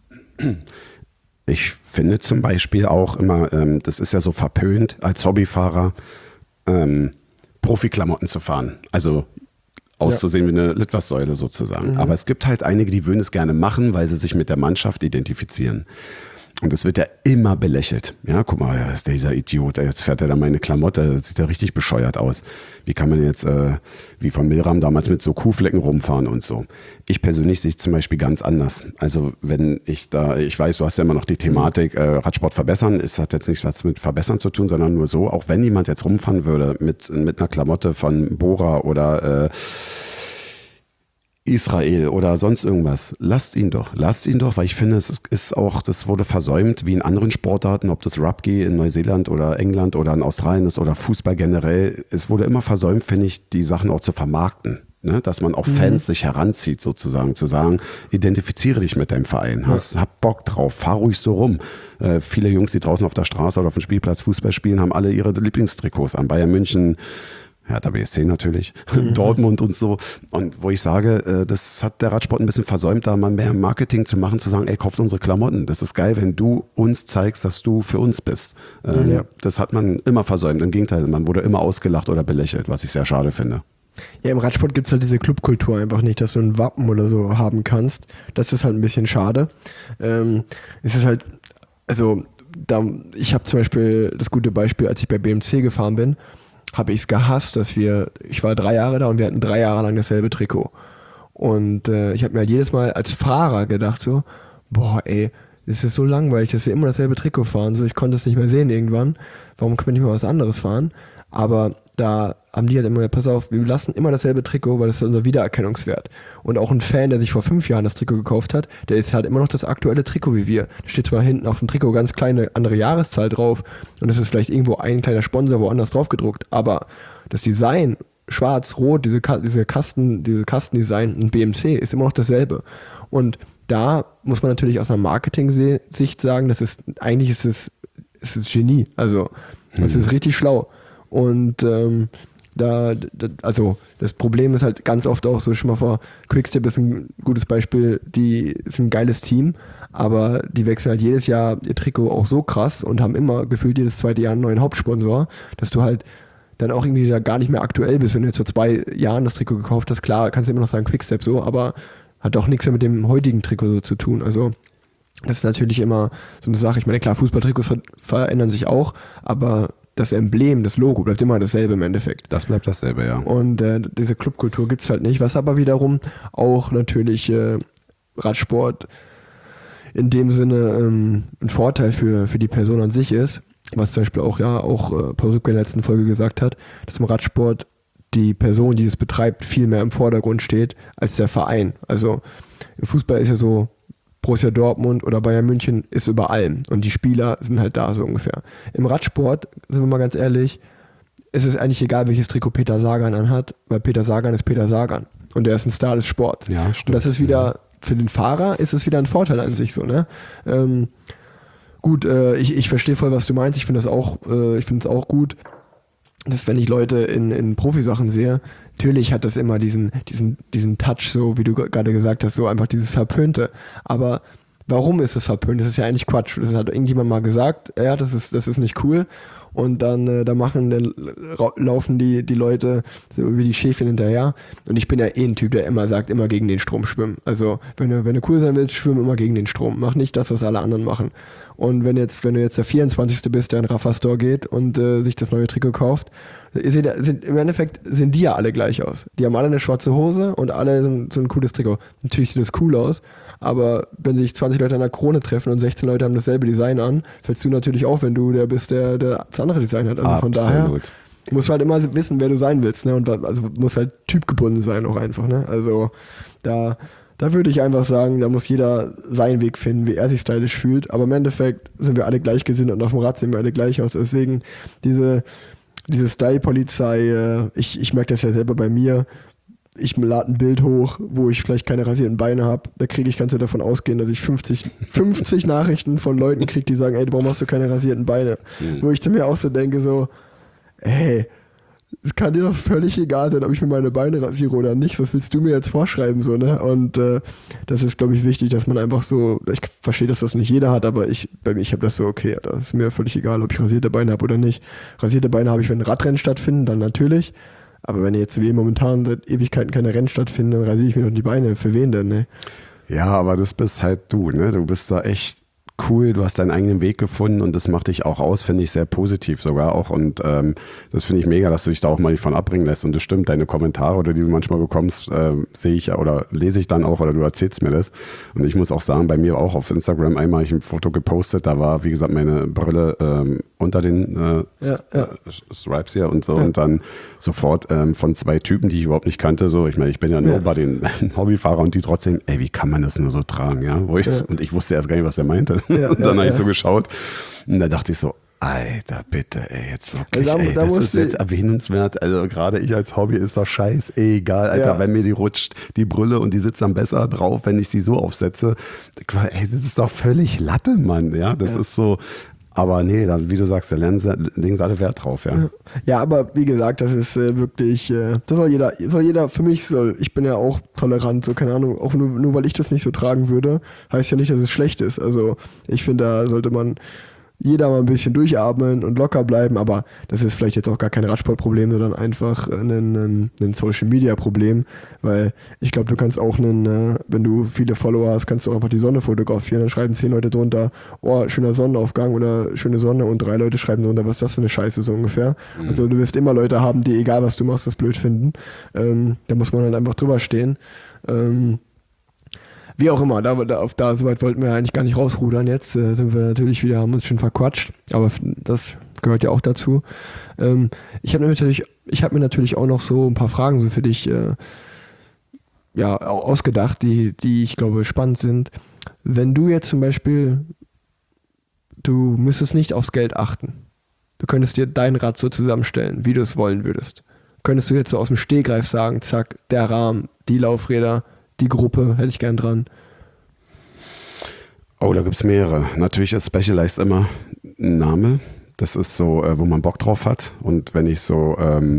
Ich finde zum Beispiel auch immer, das ist ja so verpönt als Hobbyfahrer, Profiklamotten zu fahren. Also auszusehen wie eine Litfaßsäule sozusagen. Mhm. Aber es gibt halt einige, die würden es gerne machen, weil sie sich mit der Mannschaft identifizieren. Und das wird ja immer belächelt. Ja, guck mal, ja, ist dieser Idiot, jetzt fährt er da meine Klamotte, das sieht ja richtig bescheuert aus. Wie kann man jetzt, wie von Milram damals mit so Kuhflecken rumfahren und so. Ich persönlich sehe es zum Beispiel ganz anders. Also wenn ich weiß, du hast ja immer noch die Thematik, Radsport verbessern, es hat jetzt nichts was mit verbessern zu tun, sondern nur so, auch wenn jemand jetzt rumfahren würde mit einer Klamotte von Bora oder Israel oder sonst irgendwas, lasst ihn doch, weil ich finde, es ist auch, das wurde versäumt, wie in anderen Sportarten, ob das Rugby in Neuseeland oder England oder in Australien ist oder Fußball generell, es wurde immer versäumt, finde ich, die Sachen auch zu vermarkten, ne? Dass man auch Fans sich heranzieht sozusagen, zu sagen, identifiziere dich mit deinem Verein, hab Bock drauf, fahr ruhig so rum. Viele Jungs, die draußen auf der Straße oder auf dem Spielplatz Fußball spielen, haben alle ihre Lieblingstrikots an, Bayern München, Hertha BSC natürlich, Dortmund und so. Und wo ich sage, das hat der Radsport ein bisschen versäumt, da mal mehr Marketing zu machen, zu sagen, kauft unsere Klamotten. Das ist geil, wenn du uns zeigst, dass du für uns bist. Das hat man immer versäumt. Im Gegenteil, man wurde immer ausgelacht oder belächelt, was ich sehr schade finde. Ja, im Radsport gibt es halt diese Clubkultur einfach nicht, dass du ein Wappen oder so haben kannst. Das ist halt ein bisschen schade. Es ist halt, also, ich habe zum Beispiel das gute Beispiel, als ich bei BMC gefahren bin, habe ich es gehasst, ich war 3 Jahre da und wir hatten 3 Jahre lang dasselbe Trikot. Und ich habe mir halt jedes Mal als Fahrer gedacht so, boah ey, es ist so langweilig, dass wir immer dasselbe Trikot fahren. So, ich konnte es nicht mehr sehen irgendwann. Warum können wir nicht mal was anderes fahren? Aber da haben die halt immer, pass auf, wir lassen immer dasselbe Trikot, weil das ist unser Wiedererkennungswert. Und auch ein Fan, der sich vor 5 Jahren das Trikot gekauft hat, der ist halt immer noch das aktuelle Trikot wie wir. Da steht zwar hinten auf dem Trikot ganz kleine andere Jahreszahl drauf und es ist vielleicht irgendwo ein kleiner Sponsor woanders drauf gedruckt, aber das Design, schwarz, rot, diese Kastendesign, ein BMC ist immer noch dasselbe. Und da muss man natürlich aus einer Marketing-Sicht sagen, eigentlich ist es Genie. Also, das ist richtig schlau. Und also das Problem ist halt ganz oft auch so, schon mal vor, Quickstep ist ein gutes Beispiel, die ist ein geiles Team, aber die wechseln halt jedes Jahr ihr Trikot auch so krass und haben immer gefühlt jedes zweite Jahr einen neuen Hauptsponsor, dass du halt dann auch irgendwie da gar nicht mehr aktuell bist, wenn du jetzt vor 2 Jahren das Trikot gekauft hast. Klar, kannst du immer noch sagen Quickstep so, aber hat auch nichts mehr mit dem heutigen Trikot so zu tun. Also das ist natürlich immer so eine Sache. Ich meine, klar, Fußballtrikots verändern sich auch, aber das Emblem, das Logo bleibt immer dasselbe im Endeffekt. Das bleibt dasselbe, ja. Und diese Clubkultur gibt es halt nicht, was aber wiederum auch natürlich Radsport in dem Sinne ein Vorteil für die Person an sich ist, was zum Beispiel auch Paul Rübke in der letzten Folge gesagt hat, dass im Radsport die Person, die es betreibt, viel mehr im Vordergrund steht als der Verein. Also im Fußball ist ja so, Borussia Dortmund oder Bayern München ist über allem und die Spieler sind halt da so ungefähr. Im Radsport, sind wir mal ganz ehrlich, ist es eigentlich egal, welches Trikot Peter Sagan anhat, weil Peter Sagan ist Peter Sagan und er ist ein Star des Sports. Ja, stimmt. Und das ist wieder, für den Fahrer ist es wieder ein Vorteil an sich so, ne? Gut, ich verstehe voll, was du meinst, ich finde es auch gut, dass wenn ich Leute in Profisachen sehe, natürlich hat das immer diesen Touch, so wie du gerade gesagt hast, so einfach dieses Verpönte. Aber warum ist es verpönt? Das ist ja eigentlich Quatsch. Das hat irgendjemand mal gesagt, ja, das ist nicht cool. und dann laufen die Leute so wie die Schäfchen hinterher. Und ich bin ja ein Typ, der immer sagt, immer gegen den Strom schwimmen. Also wenn du cool sein willst, schwimm immer gegen den Strom. Mach nicht das, was alle anderen machen. Und wenn du jetzt der 24. bist, der in Rafa Store geht und sich das neue Trikot kauft, im Endeffekt sehen die ja alle gleich aus. Die haben alle eine schwarze Hose und alle so ein cooles Trikot. Natürlich sieht das cool aus, aber wenn sich 20 Leute an der Krone treffen und 16 Leute haben dasselbe Design an, fällst du natürlich auf, wenn du der bist, der das andere Design hat. Also von daher musst du halt immer wissen, wer du sein willst. Ne? Und also musst halt typgebunden sein auch einfach. Ne? Also da würde ich einfach sagen, da muss jeder seinen Weg finden, wie er sich stylisch fühlt. Aber im Endeffekt sind wir alle gleichgesinnt und auf dem Rad sehen wir alle gleich aus. Deswegen diese Style-Polizei, ich merke das ja selber bei mir. Ich lade ein Bild hoch, wo ich vielleicht keine rasierten Beine habe. Da kannst du davon ausgehen, dass ich 50 Nachrichten von Leuten kriege, die sagen, ey, warum hast du keine rasierten Beine? Wo ich mir auch so denke, so, ey, es kann dir doch völlig egal sein, ob ich mir meine Beine rasiere oder nicht. Was willst du mir jetzt vorschreiben? So, ne? Und das ist, glaube ich, wichtig, dass man einfach so, ich verstehe, dass das nicht jeder hat, aber ich habe das so, okay, das ist mir völlig egal, ob ich rasierte Beine habe oder nicht. Rasierte Beine habe ich, wenn Radrennen stattfinden, dann natürlich. Aber wenn jetzt wie momentan seit Ewigkeiten keine Rennen stattfinden, dann rasiere ich mir doch die Beine. Für wen denn, ne? Ja, aber das bist halt du, ne? Du bist da echt cool, du hast deinen eigenen Weg gefunden und das macht dich auch aus, finde ich sehr positiv sogar auch und das finde ich mega, dass du dich da auch mal nicht von abbringen lässt und das stimmt, deine Kommentare oder die du manchmal bekommst, sehe ich oder lese ich dann auch oder du erzählst mir das und ich muss auch sagen, bei mir auch auf Instagram einmal ich ein Foto gepostet, da war wie gesagt meine Brille unter den Stripes hier und so und dann sofort von zwei Typen, die ich überhaupt nicht kannte, so ich meine, ich bin ja nur bei den Hobbyfahrer und die trotzdem, ey, wie kann man das nur so tragen, ja, und ich wusste erst gar nicht, was der meinte. Und dann habe ich so geschaut und da dachte ich so, Alter, bitte, ey, jetzt wirklich, das ist jetzt erwähnungswert. Also gerade ich als Hobby ist doch scheißegal, Alter, wenn mir die rutscht, die Brille und die sitzt dann besser drauf, wenn ich sie so aufsetze. Ey, das ist doch völlig Latte, Mann, ja, das ist so. Aber nee, da, wie du sagst, da legen sie alle Wert drauf, ja. Ja, aber wie gesagt, das ist wirklich, das soll jeder, für mich ich bin ja auch tolerant, so keine Ahnung, auch nur weil ich das nicht so tragen würde, heißt ja nicht, dass es schlecht ist. Also ich finde, da sollte man jeder mal ein bisschen durchatmen und locker bleiben, aber das ist vielleicht jetzt auch gar kein Radsportproblem, sondern einfach ein Social-Media-Problem, weil ich glaube, du kannst auch wenn du viele Follower hast, kannst du auch einfach die Sonne fotografieren, dann schreiben 10 Leute drunter, oh, schöner Sonnenaufgang oder schöne Sonne und 3 Leute schreiben drunter, was ist das für eine Scheiße so ungefähr. Also du wirst immer Leute haben, die egal was du machst, das blöd finden. Da muss man halt einfach drüber stehen. Wie auch immer, soweit wollten wir eigentlich gar nicht rausrudern. Jetzt sind wir natürlich wieder, haben uns schon verquatscht, aber das gehört ja auch dazu. Ich habe mir natürlich auch noch so ein paar Fragen so für dich ausgedacht, die ich glaube spannend sind. Wenn du jetzt zum Beispiel, du müsstest nicht aufs Geld achten. Du könntest dir dein Rad so zusammenstellen, wie du es wollen würdest. Könntest du jetzt so aus dem Stehgreif sagen, zack, der Rahmen, die Laufräder, die Gruppe hätte ich gern dran. Oh, da gibt es mehrere. Natürlich ist Specialized immer ein Name. Das ist so, wo man Bock drauf hat. Und wenn ich so,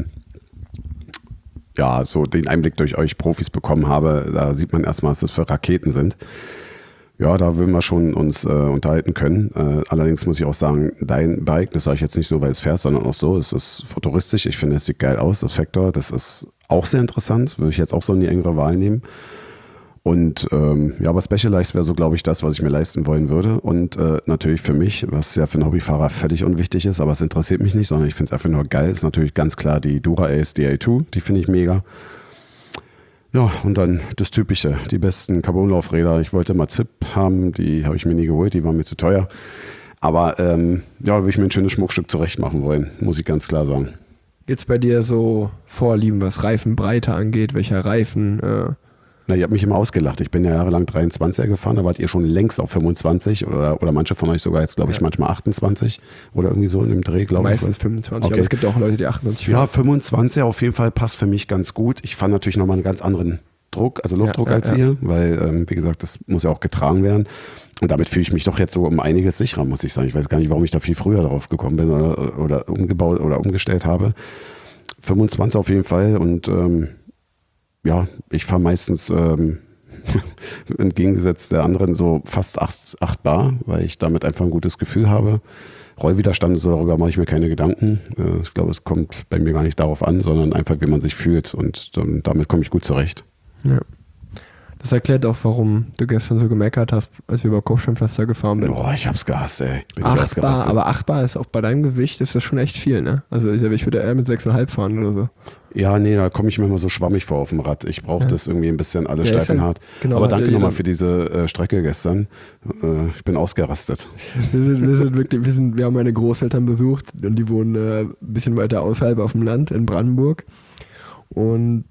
so den Einblick durch euch Profis bekommen habe, da sieht man erstmal, was das für Raketen sind. Ja, da würden wir schon uns unterhalten können. Allerdings muss ich auch sagen, dein Bike, das sage ich jetzt nicht so, weil es fährst, sondern auch so, es ist futuristisch. Ich finde, es sieht geil aus, das Factor. Das ist auch sehr interessant. Würde ich jetzt auch so in die engere Wahl nehmen. Und aber Specialized wäre so, glaube ich, das, was ich mir leisten wollen würde. Und natürlich für mich, was ja für einen Hobbyfahrer völlig unwichtig ist, aber es interessiert mich nicht, sondern ich finde es einfach nur geil, ist natürlich ganz klar die Dura Ace DA2, die finde ich mega. Ja, und dann das Typische, die besten Carbonlaufräder. Ich wollte mal ZIP haben, die habe ich mir nie geholt, die waren mir zu teuer. Aber würde ich mir ein schönes Schmuckstück zurecht machen wollen, muss ich ganz klar sagen. Gibt's bei dir so Vorlieben, was Reifenbreite angeht, welcher Reifen? Ihr habt mich immer ausgelacht. Ich bin ja jahrelang 23er gefahren, da wart ihr schon längst auf 25 oder manche von euch sogar jetzt, glaube ich, manchmal 28 oder irgendwie so in dem Dreh, glaube ich. Meistens 25, aber es gibt auch Leute, die 28 fahren. Ja, 25 auf jeden Fall passt für mich ganz gut. Ich fand natürlich nochmal einen ganz anderen Druck, also Luftdruck als ihr, weil, wie gesagt, das muss ja auch getragen werden. Und damit fühle ich mich doch jetzt so um einiges sicherer, muss ich sagen. Ich weiß gar nicht, warum ich da viel früher darauf gekommen bin oder umgebaut oder umgestellt habe. 25 auf jeden Fall und ich fahre meistens entgegengesetzt der anderen so fast 8 Bar, weil ich damit einfach ein gutes Gefühl habe. Rollwiderstand und so, darüber mache ich mir keine Gedanken. Ich glaube, es kommt bei mir gar nicht darauf an, sondern einfach, wie man sich fühlt und damit komme ich gut zurecht. Ja. Das erklärt auch, warum du gestern so gemeckert hast, als wir über Kopfsteinpflaster gefahren sind. Oh, ich hab's gehasst, ey. Bin ich 8 Bar, ausgerastet. aber 8 Bar ist auch bei deinem Gewicht, ist das schon echt viel, ne? Also ich würde eher mit 6,5 fahren oder so. Ja, nee, da komme ich mir immer so schwammig vor auf dem Rad. Ich brauche das irgendwie ein bisschen alles Ja, steif und ja, hart. genau, aber danke jeder- nochmal für diese Strecke gestern. Ich bin ausgerastet. Wir haben meine Großeltern besucht und die wohnen ein bisschen weiter außerhalb auf dem Land in Brandenburg. Und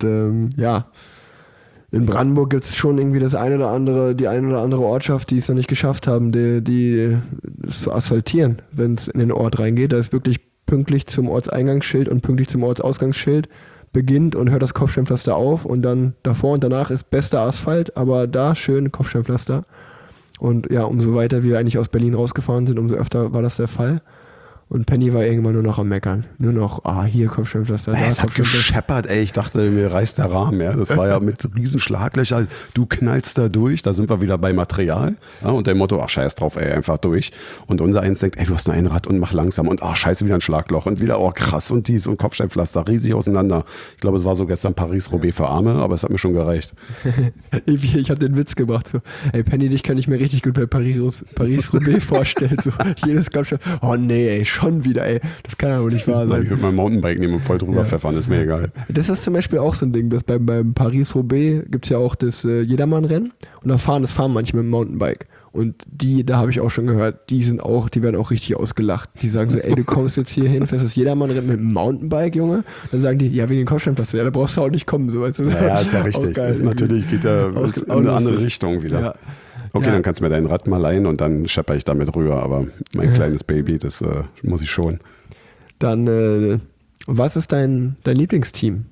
in Brandenburg gibt es schon irgendwie die eine oder andere Ortschaft, die es noch nicht geschafft haben, die zu asphaltieren, wenn es in den Ort reingeht. Da ist wirklich pünktlich zum Ortseingangsschild und pünktlich zum Ortsausgangsschild beginnt und hört das Kopfsteinpflaster auf und dann davor und danach ist bester Asphalt, aber da schön Kopfsteinpflaster. Und ja, umso weiter wir eigentlich aus Berlin rausgefahren sind, umso öfter war das der Fall. Und Penny war irgendwann nur noch am Meckern. Nur noch, hier Kopfsteinpflaster, da Es hat Kopfsteinpflaster. gescheppert, ey. Ich dachte, mir reißt der Rahmen. Ja. Das war ja mit riesen Schlaglöchern. Du knallst da durch. Da sind wir wieder bei Material. Ja, und der Motto, ach scheiß drauf, ey, einfach durch. Und unser Eins denkt, ey, du hast nur ein Rad und mach langsam. Und ach scheiße, wieder ein Schlagloch. Und wieder, oh krass. Und dies und Kopfsteinpflaster riesig auseinander. Ich glaube, es war so gestern Paris-Roubaix für Arme, aber es hat mir schon gereicht. Ich habe den Witz gemacht, so, ey, Penny, dich kann ich mir richtig gut bei Paris-Roubaix vorstellen. So, jedes Kopfsteinpflaster, oh nee, ey, schon wieder, ey. Das kann ja wohl nicht wahr Ich sein. würde mein Mountainbike nehmen und voll drüber pfeffern, ist mir egal. Das ist zum Beispiel auch so ein Ding, dass beim Paris-Roubaix gibt es ja auch das Jedermann-Rennen und das fahren manche mit dem Mountainbike. Und da habe ich auch schon gehört, die werden auch richtig ausgelacht. Die sagen so, ey, du kommst jetzt hier hin, fährst das Jedermann-Rennen mit dem Mountainbike, Junge. Dann sagen die, ja, wegen den Kopfsteinpflaster, ja, da brauchst du auch nicht kommen. So, weißt du? Ja, ist ja richtig. Geil, Ist natürlich geht ja Auch- ist in auch eine andere lustig. Richtung wieder. Ja. Okay, Ja. dann kannst du mir dein Rad mal leihen und dann schepper ich damit rüber. Aber mein kleines Baby, das muss ich schon. Dann, was ist dein Lieblingsteam?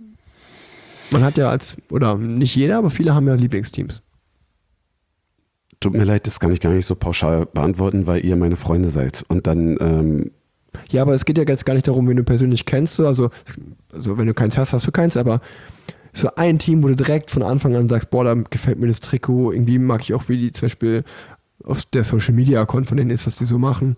Man hat ja oder nicht jeder, aber viele haben ja Lieblingsteams. Tut mir leid, das kann ich gar nicht so pauschal beantworten, weil ihr meine Freunde seid. Und dann, Ja, aber es geht ja jetzt gar nicht darum, wen du persönlich kennst. So. Also wenn du keins hast, hast du keins. Aber so ein Team, wo du direkt von Anfang an sagst, boah, da gefällt mir das Trikot. Irgendwie mag ich auch, wie die zum Beispiel auf der Social-Media-Account von denen ist, was die so machen.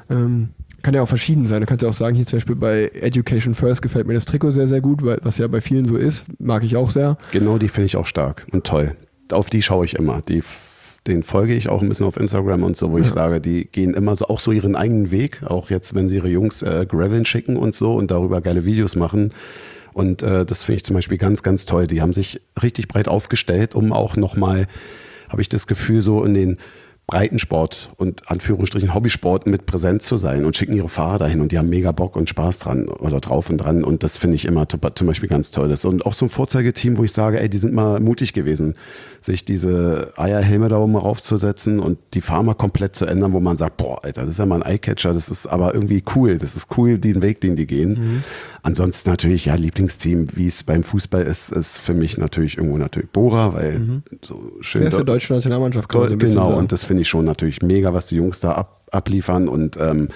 Kann ja auch verschieden sein. Du kannst ja auch sagen, hier zum Beispiel bei Education First gefällt mir das Trikot sehr, sehr gut, weil, was ja bei vielen so ist. Mag ich auch sehr. genau die finde ich auch stark und toll. Auf die schaue ich immer. Den folge ich auch ein bisschen auf Instagram und so, wo ich sage, die gehen immer so auch so ihren eigenen Weg. Auch jetzt, wenn sie ihre Jungs Graveln schicken und so und darüber geile Videos machen. Und das finde ich zum Beispiel ganz, ganz toll. Die haben sich richtig breit aufgestellt, um auch nochmal, habe ich das Gefühl, so in den Breitensport und Anführungsstrichen Hobbysport mit präsent zu sein und schicken ihre Fahrer dahin und die haben mega Bock und Spaß dran oder drauf und dran und das finde ich immer zum Beispiel ganz toll. Das ist und auch so ein Vorzeigeteam, wo ich sage, ey, die sind mal mutig gewesen, sich diese Eierhelme da oben raufzusetzen und die Fahrer mal komplett zu ändern, wo man sagt, boah, Alter, das ist ja mal ein Eyecatcher, das ist aber irgendwie cool, das ist cool, den Weg, den die gehen. Ansonsten natürlich, ja, Lieblingsteam, wie es beim Fußball ist für mich natürlich Bora, weil so schön Wer ist der deutsche Nationalmannschaft? Kann man so ein bisschen genau, sagen. und das finde ich schon natürlich mega, was die Jungs da abliefern und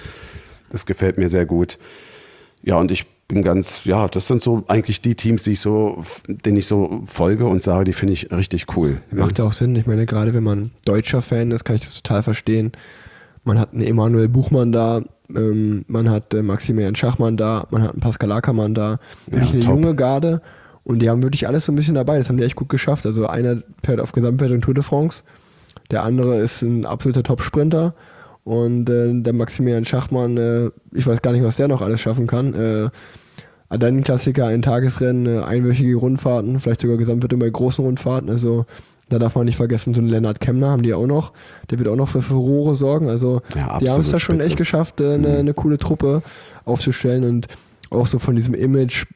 das gefällt mir sehr gut. Ja, und ich bin das sind so eigentlich die Teams, denen ich so folge und sage, die finde ich richtig cool. Macht ja auch Sinn. Ich meine, gerade wenn man deutscher Fan ist, kann ich das total verstehen. Man hat einen Emanuel Buchmann da, man hat Maximilian Schachmann da, man hat einen Pascal Ackermann da. Wirklich eine top. junge Garde. Und die haben wirklich alles so ein bisschen dabei. Das haben die echt gut geschafft. Also einer fährt auf Gesamtwertung Tour de France. Der andere ist ein absoluter Top-Sprinter. Und der Maximilian Schachmann, ich weiß gar nicht, was der noch alles schaffen kann. Dann ein Klassiker, ein Tagesrennen, einwöchige Rundfahrten, vielleicht sogar Gesamtwertung bei großen Rundfahrten. Also da darf man nicht vergessen, so einen Lennart Kemner haben die auch noch. Der wird auch noch für Furore sorgen. Also Ja, die haben es absolut da schon spitze. echt geschafft, eine coole Truppe aufzustellen. Und auch so von diesem Image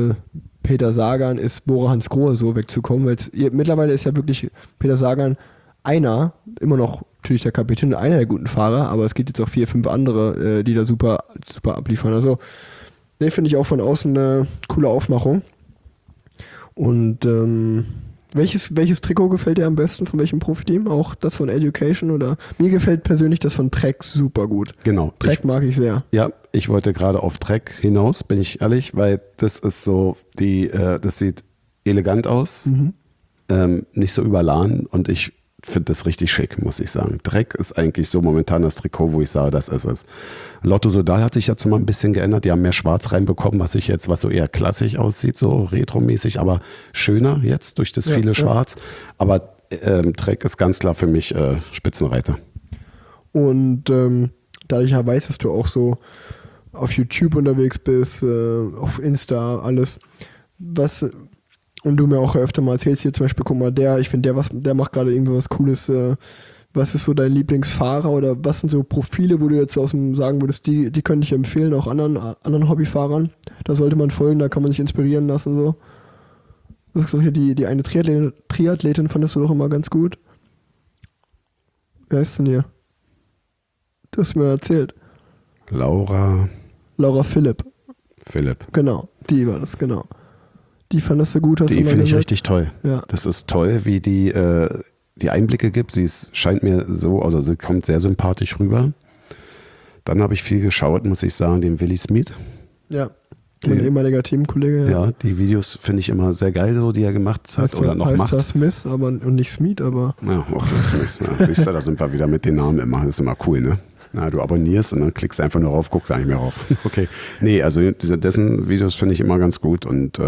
Peter Sagan ist Bora Hansgrohe so wegzukommen. Weil mittlerweile ist ja wirklich Peter Sagan immer noch natürlich der Kapitän und einer der guten Fahrer, aber es gibt jetzt auch 4, 5 andere, die da super, super abliefern. Also, ne, finde ich auch von außen eine coole Aufmachung. Und welches Trikot gefällt dir am besten von welchem Profiteam? Auch das von Education oder? Mir gefällt persönlich das von Trek super gut. Genau. Trek mag ich sehr. Ich wollte gerade auf Trek hinaus, bin ich ehrlich, weil das ist so, das sieht elegant aus, nicht so überladen und ich finde das richtig schick, muss ich sagen. Dreck ist eigentlich so momentan das Trikot, wo ich sage, das ist es. Lotto Soudal hat sich jetzt mal ein bisschen geändert. Die haben mehr Schwarz reinbekommen, was so eher klassisch aussieht, so retromäßig, aber schöner jetzt durch das viele Schwarz. Aber Dreck ist ganz klar für mich Spitzenreiter. Und da ich ja weiß, dass du auch so auf YouTube unterwegs bist, auf Insta, alles, und du mir auch öfter mal erzählst, hier zum Beispiel, guck mal, ich finde, der macht gerade irgendwie was Cooles. Was ist so dein Lieblingsfahrer oder was sind so Profile, wo du jetzt sagen würdest, die könnte ich empfehlen, auch anderen Hobbyfahrern? Da sollte man folgen, da kann man sich inspirieren lassen, so. Du sagst doch hier, die eine Triathletin fandest du doch immer ganz gut. Wer ist denn hier? Du hast mir erzählt. Laura Philipp. Genau, die war das, genau. Die fandest du gut, hast du Die mal finde ich gesagt? richtig toll. Ja. Das ist toll, wie die Einblicke gibt. Scheint mir so, also sie kommt sehr sympathisch rüber. Dann habe ich viel geschaut, muss ich sagen, den Willi Smith. Ja, mein ehemaliger Teamkollege. Ja, die Videos finde ich immer sehr geil, so die er gemacht hat oder noch macht. Heißt Smith, und nicht Smith, aber... Ja, okay, Smith. Ja, siehst du, da sind wir wieder mit den Namen immer. Das ist immer cool, ne? Na, du abonnierst und dann klickst einfach nur rauf, guckst eigentlich mehr rauf. Okay. Nee, also dessen Videos finde ich immer ganz gut und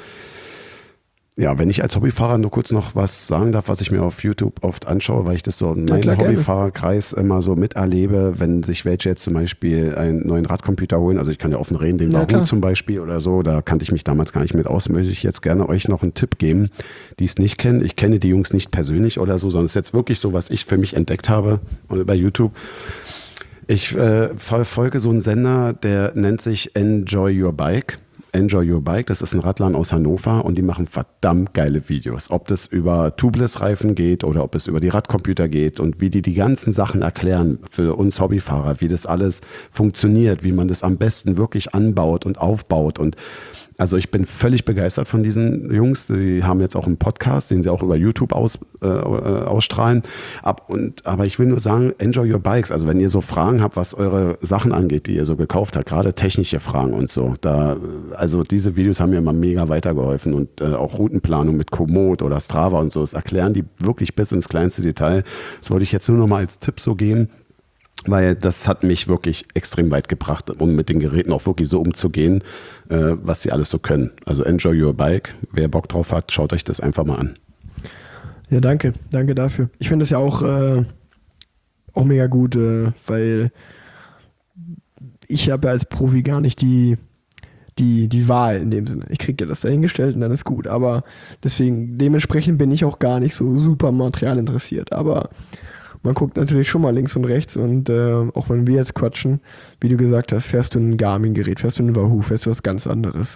ja, wenn ich als Hobbyfahrer nur kurz noch was sagen darf, was ich mir auf YouTube oft anschaue, weil ich das so in meinem Hobbyfahrerkreis immer so miterlebe, wenn sich welche jetzt zum Beispiel einen neuen Radcomputer holen, also ich kann ja offen reden, den Wahoo zum Beispiel oder so, da kannte ich mich damals gar nicht mit aus, möchte ich jetzt gerne euch noch einen Tipp geben, die es nicht kennen. Ich kenne die Jungs nicht persönlich oder so, sondern es ist jetzt wirklich so, was ich für mich entdeckt habe bei YouTube. Ich verfolge so einen Sender, der nennt sich Enjoy Your Bike. Enjoy Your Bike, das ist ein Radladen aus Hannover und die machen verdammt geile Videos. Ob das über Tubeless-Reifen geht oder ob es über die Radcomputer geht und wie die ganzen Sachen erklären für uns Hobbyfahrer, wie das alles funktioniert, wie man das am besten wirklich anbaut und aufbaut und also ich bin völlig begeistert von diesen Jungs. Die haben jetzt auch einen Podcast, den sie auch über YouTube ausstrahlen. Aber ich will nur sagen, enjoy your bikes. Also wenn ihr so Fragen habt, was eure Sachen angeht, die ihr so gekauft habt, gerade technische Fragen und so. Also diese Videos haben mir immer mega weitergeholfen und auch Routenplanung mit Komoot oder Strava und so. Das erklären die wirklich bis ins kleinste Detail. Das wollte ich jetzt nur noch mal als Tipp so geben. Weil das hat mich wirklich extrem weit gebracht, um mit den Geräten auch wirklich so umzugehen, was sie alles so können. Also enjoy your bike. Wer Bock drauf hat, schaut euch das einfach mal an. Ja, danke dafür. Ich finde das ja auch mega gut, weil ich habe ja als Profi gar nicht die Wahl in dem Sinne. Ich kriege ja das dahingestellt und dann ist gut. Aber dementsprechend bin ich auch gar nicht so super Material interessiert. Aber man guckt natürlich schon mal links und rechts und auch wenn wir jetzt quatschen, wie du gesagt hast, fährst du ein Garmin-Gerät, fährst du ein Wahoo, fährst du was ganz anderes.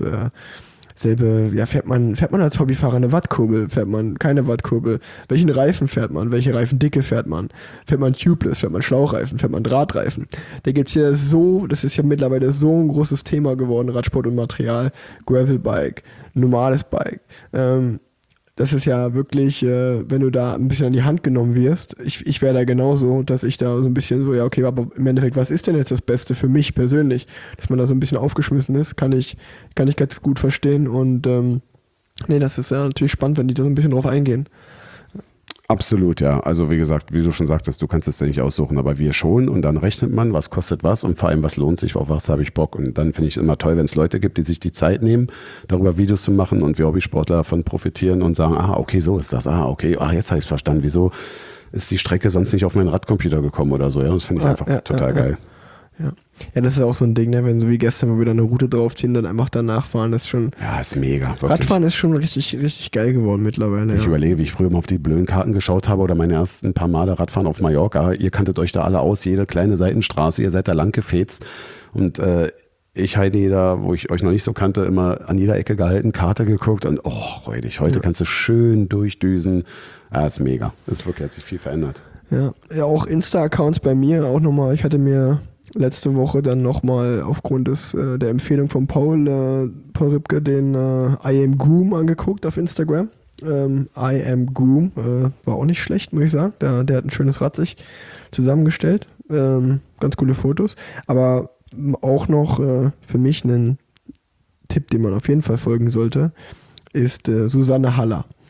Fährt man als Hobbyfahrer eine Wattkurbel, fährt man keine Wattkurbel, welchen Reifen fährt man, welche Reifendicke fährt man Tubeless, fährt man Schlauchreifen, fährt man Drahtreifen. Da gibt's ja das ist ja mittlerweile so ein großes Thema geworden, Radsport und Material, Gravelbike, normales Bike. Das ist ja wirklich, wenn du da ein bisschen an die Hand genommen wirst, ich wäre da genauso, dass ich da so ein bisschen so, ja okay, aber im Endeffekt, was ist denn jetzt das Beste für mich persönlich? Dass man da so ein bisschen aufgeschmissen ist, kann ich ganz gut verstehen und das ist ja natürlich spannend, wenn die da so ein bisschen drauf eingehen. Absolut, ja. Also wie gesagt, wie du schon sagtest, du kannst es ja nicht aussuchen, aber wir schon und dann rechnet man, was kostet was und vor allem, was lohnt sich, auf was habe ich Bock und dann finde ich es immer toll, wenn es Leute gibt, die sich die Zeit nehmen, darüber Videos zu machen und wir Hobbysportler davon profitieren und sagen, okay, so ist das, okay, jetzt habe ich es verstanden, wieso ist die Strecke sonst nicht auf meinen Radcomputer gekommen oder so, ja, das finde ich einfach total geil. Ja, das ist auch so ein Ding, ne? Wenn so wie gestern mal wieder eine Route draufziehen, dann einfach danach fahren, das ist schon... Ja, ist mega, wirklich. Radfahren ist schon richtig, richtig geil geworden mittlerweile. Ich überlege, wie ich früher mal auf die blöden Karten geschaut habe oder meine ersten paar Male Radfahren auf Mallorca. Ihr kanntet euch da alle aus, jede kleine Seitenstraße, ihr seid da lang gefetzt und ich, Heidi, da, wo ich euch noch nicht so kannte, immer an jeder Ecke gehalten, Karte geguckt und räudig, heute kannst du schön durchdüsen. Ja, ist mega. Das ist wirklich, hat sich viel verändert. Ja, auch Insta-Accounts bei mir auch nochmal. Ich hatte mir letzte Woche dann nochmal aufgrund der Empfehlung von Paul Ripke den I Am Groom angeguckt auf Instagram. I Am Groom war auch nicht schlecht, muss ich sagen. Der hat ein schönes Rad sich zusammengestellt. Ganz coole Fotos. Aber auch noch für mich ein Tipp, den man auf jeden Fall folgen sollte, ist Susanne Haller.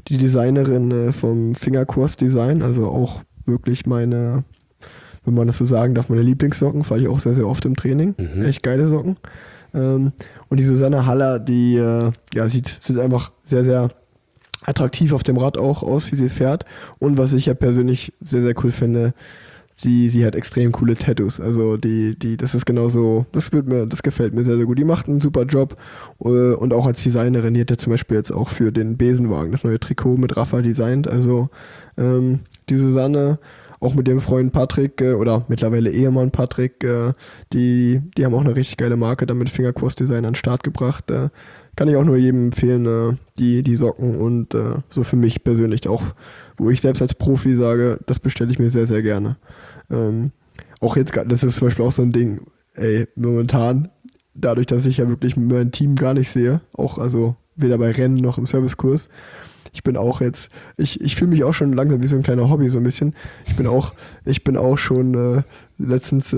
die Designerin vom Fingerkurs Design, also auch wirklich meine, wenn man das so sagen darf, meine Lieblingssocken, fahre ich auch sehr, sehr oft im Training. Echt geile Socken. Und die Susanne Haller, die sieht einfach sehr, sehr attraktiv auf dem Rad auch aus, wie sie fährt. Und was ich ja persönlich sehr, sehr cool finde, sie hat extrem coole Tattoos. Also das ist genauso, das gefällt mir sehr, sehr gut. Die macht einen super Job und auch als Designerin, die hat ja zum Beispiel jetzt auch für den Besenwagen das neue Trikot mit Rafa designt. Also die Susanne, auch mit dem Freund Patrick oder mittlerweile Ehemann Patrick, die haben auch eine richtig geile Marke damit Fingerkurs Design an den Start gebracht. Kann ich auch nur jedem empfehlen, die Socken und so für mich persönlich auch, wo ich selbst als Profi sage, das bestelle ich mir sehr, sehr gerne. Auch jetzt, das ist zum Beispiel auch so ein Ding, momentan, dadurch, dass ich ja wirklich mein Team gar nicht sehe, auch also weder bei Rennen noch im Servicekurs, ich bin auch jetzt, ich fühle mich auch schon langsam wie so ein kleiner Hobby so ein bisschen. Ich bin auch schon letztens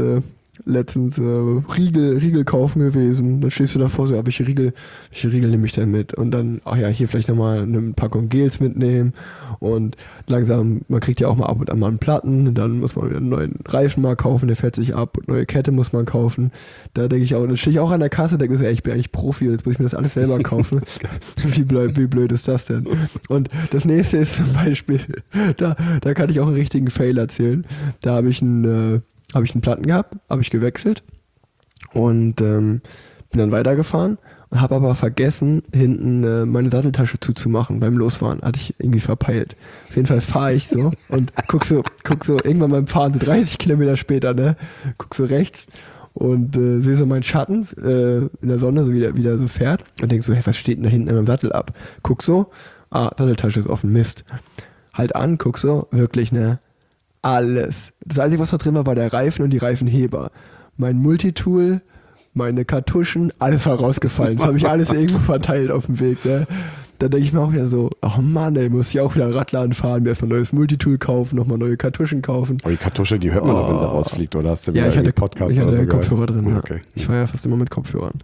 Riegel kaufen gewesen. Dann stehst du davor so, welche Riegel nehme ich denn mit? Und dann, hier vielleicht nochmal eine Packung Gels mitnehmen. Und langsam, man kriegt ja auch mal ab und an mal einen Platten. Dann muss man wieder einen neuen Reifen mal kaufen, der fährt sich ab. Und neue Kette muss man kaufen. Da denke ich auch, dann stehe ich auch an der Kasse, denke so, ich bin eigentlich Profi, jetzt muss ich mir das alles selber kaufen. Wie blöd ist das denn? Und das nächste ist zum Beispiel, da kann ich auch einen richtigen Fail erzählen. Da habe ich einen Platten gehabt, habe ich gewechselt und bin dann weitergefahren und habe aber vergessen, hinten meine Satteltasche zuzumachen beim Losfahren. Hatte ich irgendwie verpeilt. Auf jeden Fall fahre ich so und guck so irgendwann beim Fahren, so 30 Kilometer später, ne, guck so rechts und sehe so meinen Schatten in der Sonne, so wie der wieder so fährt und denk so, hey, was steht denn da hinten in meinem Sattel ab? Guck so, Satteltasche ist offen, Mist. Halt an, guck so, wirklich, ne, alles. Das Einzige, was da drin war der Reifen und die Reifenheber. Mein Multitool, meine Kartuschen, alles war rausgefallen. Das habe ich alles irgendwo verteilt auf dem Weg. Ne? Da denke ich mir auch wieder so, oh Mann, ey, muss ich auch wieder Radladen fahren, mir erstmal ein neues Multitool kaufen, nochmal neue Kartuschen kaufen. Aber die Kartusche, die hört man doch, wenn sie rausfliegt, oder hast du wieder einen Podcast oder so gehört? Kopfhörer drin, ja. Okay. Ich fahre ja fast immer mit Kopfhörern.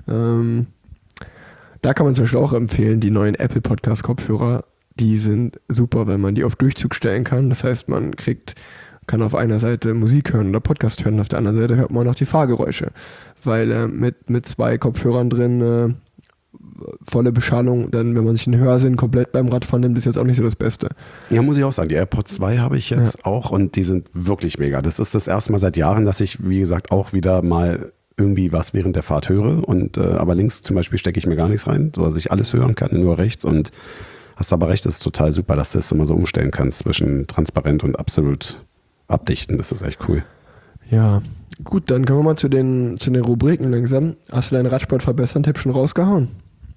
Da kann man zum Beispiel auch empfehlen, die neuen Apple Podcast Kopfhörer, die sind super, wenn man die auf Durchzug stellen kann. Das heißt, man kann auf einer Seite Musik hören oder Podcast hören, auf der anderen Seite hört man noch die Fahrgeräusche. Weil mit 2 Kopfhörern drin volle Beschallung, dann wenn man sich einen Hörsinn komplett beim Radfahren nimmt, ist jetzt auch nicht so das Beste. Ja, muss ich auch sagen, die AirPods 2 habe ich jetzt auch und die sind wirklich mega. Das ist das erste Mal seit Jahren, dass ich, wie gesagt, auch wieder mal irgendwie was während der Fahrt höre und aber links zum Beispiel stecke ich mir gar nichts rein, so dass ich alles hören kann, nur rechts und hast aber recht, das ist total super, dass du das immer so umstellen kannst zwischen transparent und absolut abdichten. Das ist echt cool. Ja, gut, dann kommen wir mal zu den Rubriken langsam. Hast du deinen Radsport verbessern Tipp schon rausgehauen?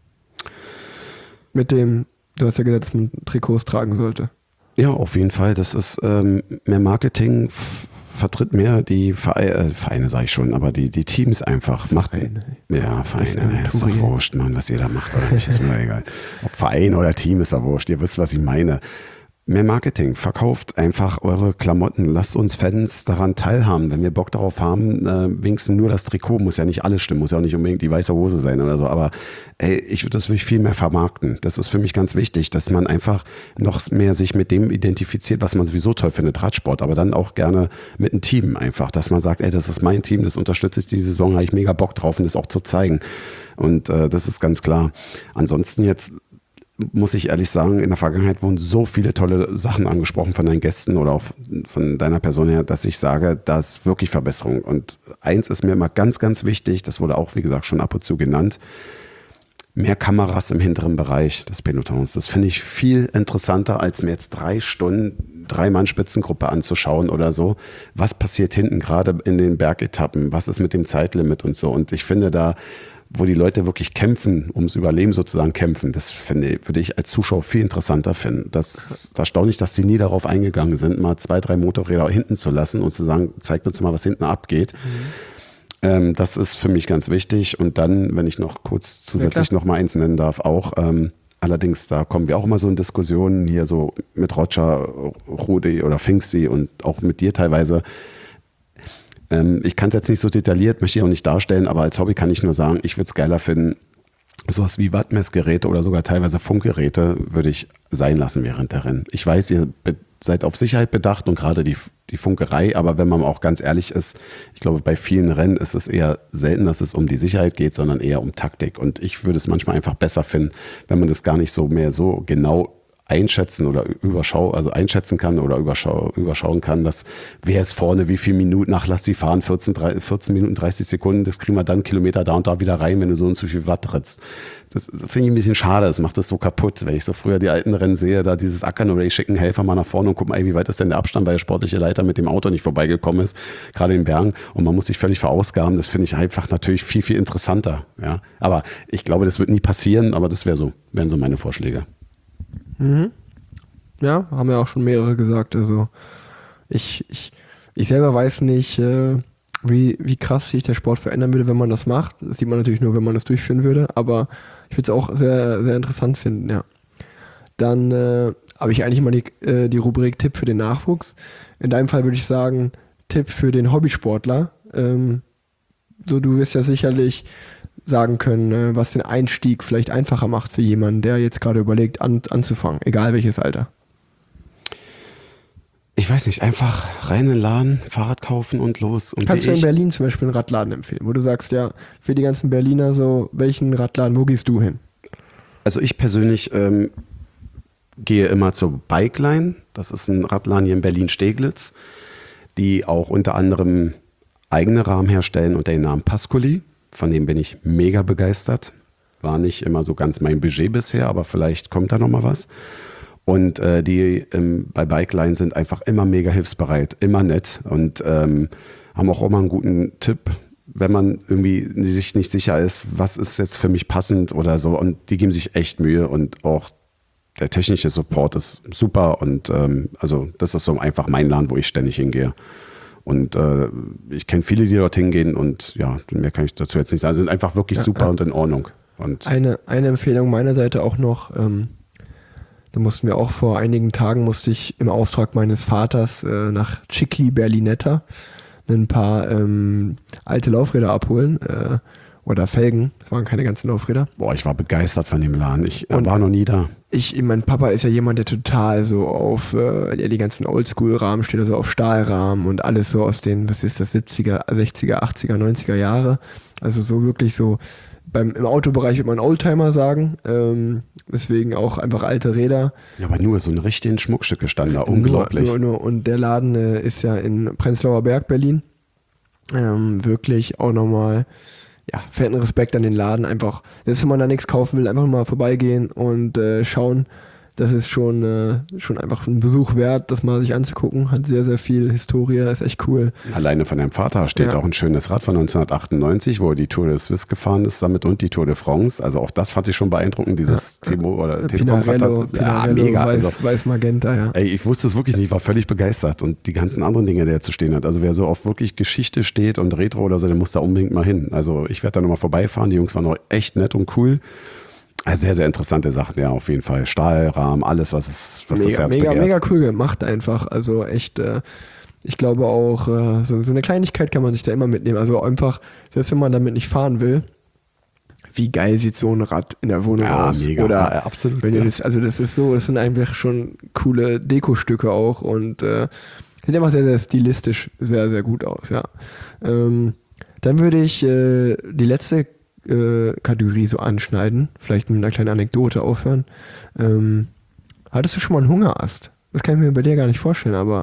Du hast ja gesagt, dass man Trikots tragen sollte. Ja, auf jeden Fall. Das ist mehr Marketing, vertritt mehr die Vereine, sage ich schon, aber die Teams einfach. Vereine, ist doch wurscht, Mann, was ihr da macht oder nicht, ist mir egal. Ob Verein oder Team ist doch wurscht, ihr wisst, was ich meine. Mehr Marketing, verkauft einfach eure Klamotten, lasst uns Fans daran teilhaben, wenn wir Bock darauf haben, wenigstens nur das Trikot, muss ja nicht alles stimmen, muss ja auch nicht unbedingt die weiße Hose sein oder so, aber ich würde das wirklich viel mehr vermarkten, das ist für mich ganz wichtig, dass man einfach noch mehr sich mit dem identifiziert, was man sowieso toll findet, Radsport, aber dann auch gerne mit einem Team einfach, dass man sagt, das ist mein Team, das unterstütze ich die Saison, habe ich mega Bock drauf und das auch zu zeigen und das ist ganz klar. Ansonsten jetzt muss ich ehrlich sagen, in der Vergangenheit wurden so viele tolle Sachen angesprochen von deinen Gästen oder auch von deiner Person her, dass ich sage, da ist wirklich Verbesserung. Und eins ist mir immer ganz, ganz wichtig, das wurde auch, wie gesagt, schon ab und zu genannt, mehr Kameras im hinteren Bereich des Pelotons. Das finde ich viel interessanter, als mir jetzt 3 Stunden 3-Mann-Spitzengruppe anzuschauen oder so. Was passiert hinten gerade in den Bergetappen? Was ist mit dem Zeitlimit und so? Und ich finde da, wo die Leute wirklich kämpfen, ums Überleben sozusagen kämpfen, das würde ich als Zuschauer viel interessanter finden. Das ist erstaunlich, dass sie nie darauf eingegangen sind, mal 2, 3 Motorräder hinten zu lassen und zu sagen, zeigt uns mal, was hinten abgeht. Das ist für mich ganz wichtig. Und dann, wenn ich noch kurz zusätzlich noch mal eins nennen darf, auch allerdings, da kommen wir auch immer so in Diskussionen hier so mit Roger, Rudi oder Pfingsti und auch mit dir teilweise. Ich kann es jetzt nicht so detailliert, möchte ich auch nicht darstellen, aber als Hobby kann ich nur sagen, ich würde es geiler finden, sowas wie Wattmessgeräte oder sogar teilweise Funkgeräte würde ich sein lassen während der Rennen. Ich weiß, ihr seid auf Sicherheit bedacht und gerade die Funkerei, aber wenn man auch ganz ehrlich ist, ich glaube, bei vielen Rennen ist es eher selten, dass es um die Sicherheit geht, sondern eher um Taktik. Und ich würde es manchmal einfach besser finden, wenn man das gar nicht so mehr so genau einschätzen oder einschätzen kann oder überschauen kann, dass wer ist vorne, wie viele Minuten Nachlass die fahren, 14 Minuten 30 Sekunden, das kriegen wir dann Kilometer da und da wieder rein, wenn du so und so viel Watt trittst. Das finde ich ein bisschen schade, das macht das so kaputt, wenn ich so früher die alten Rennen sehe, da dieses Ackern oder ich schicke einen Helfer mal nach vorne und guck mal, wie weit ist denn der Abstand, weil der sportliche Leiter mit dem Auto nicht vorbeigekommen ist, gerade in den Bergen und man muss sich völlig verausgaben, das finde ich einfach natürlich viel, viel interessanter. Ja? Aber ich glaube, das wird nie passieren, aber das wären so meine Vorschläge. Mhm. Ja, haben ja auch schon mehrere gesagt. Also ich selber weiß nicht, wie krass sich der Sport verändern würde, wenn man das macht. Das sieht man natürlich nur, wenn man das durchführen würde, aber ich würde es auch sehr, sehr interessant finden, ja. Dann habe ich eigentlich immer die Rubrik Tipp für den Nachwuchs. In deinem Fall würde ich sagen, Tipp für den Hobbysportler. Du wirst ja sicherlich sagen können, was den Einstieg vielleicht einfacher macht für jemanden, der jetzt gerade überlegt, anzufangen, egal welches Alter. Ich weiß nicht, einfach rein in den Laden, Fahrrad kaufen und los. Und kannst du in Berlin zum Beispiel einen Radladen empfehlen, wo du sagst, ja, für die ganzen Berliner so, welchen Radladen, wo gehst du hin? Also ich persönlich gehe immer zur Bikeline. Das ist ein Radladen hier in Berlin-Steglitz, die auch unter anderem eigene Rahmen herstellen unter dem Namen Pascoli. Von dem bin ich mega begeistert. War nicht immer so ganz mein Budget bisher, aber vielleicht kommt da noch mal was. Und die bei Bikeline sind einfach immer mega hilfsbereit, immer nett und haben auch immer einen guten Tipp, wenn man irgendwie sich nicht sicher ist, was ist jetzt für mich passend oder so. Und die geben sich echt Mühe und auch der technische Support ist super. Und also das ist so einfach mein Laden, wo ich ständig hingehe. Und ich kenne viele, die dort hingehen und ja, mehr kann ich dazu jetzt nicht sagen. Sind einfach wirklich super und in Ordnung. Und eine Empfehlung meiner Seite auch noch, vor einigen Tagen musste ich im Auftrag meines Vaters nach Cicli Berlinetta ein paar alte Laufräder abholen oder Felgen. Das waren keine ganzen Laufräder. Boah, ich war begeistert von dem Laden. Ich war noch nie da. Mein Papa ist ja jemand, der total so auf die ganzen Oldschool-Rahmen steht, also auf Stahlrahmen und alles so aus den, 70er, 60er, 80er, 90er Jahre. Also so wirklich so, im Autobereich würde man Oldtimer sagen, deswegen auch einfach alte Räder. Ja, aber nur so ein richtigen Schmuckstück gestanden da, unglaublich. Nur. Und der Laden ist ja in Prenzlauer Berg, Berlin. Wirklich auch nochmal, ja, fetten Respekt an den Laden. Einfach, selbst wenn man da nichts kaufen will, einfach mal vorbeigehen und schauen. Das ist schon einfach ein Besuch wert, das mal sich anzugucken. Hat sehr, sehr viel Historie, ist echt cool. Alleine von deinem Vater steht auch ein schönes Rad von 1998, wo er die Tour de Suisse gefahren ist damit und die Tour de France. Also auch das fand ich schon beeindruckend, dieses Pinarello, ja, mega. Weiß-Magenta, ja. Ey, ich wusste es wirklich nicht, ich war völlig begeistert. Und die ganzen anderen Dinge, die er zu stehen hat. Also wer so auf wirklich Geschichte steht und Retro oder so, der muss da unbedingt mal hin. Also ich werde da nochmal vorbeifahren. Die Jungs waren auch echt nett und cool. Also sehr, sehr interessante Sachen, ja, auf jeden Fall. Stahlrahmen, alles, was das Herz begehrt. Mega cool gemacht einfach. Also echt, ich glaube auch, so eine Kleinigkeit kann man sich da immer mitnehmen. Also einfach, selbst wenn man damit nicht fahren will, wie geil sieht so ein Rad in der Wohnung aus? Mega. Oder ja, absolut. Wenn das ist so, das sind einfach schon coole Dekostücke auch und sieht einfach sehr, sehr stilistisch sehr, sehr gut aus, ja. Dann würde ich die letzte Kategorie so anschneiden, vielleicht mit einer kleinen Anekdote aufhören. Hattest du schon mal einen Hungerast? Das kann ich mir bei dir gar nicht vorstellen, aber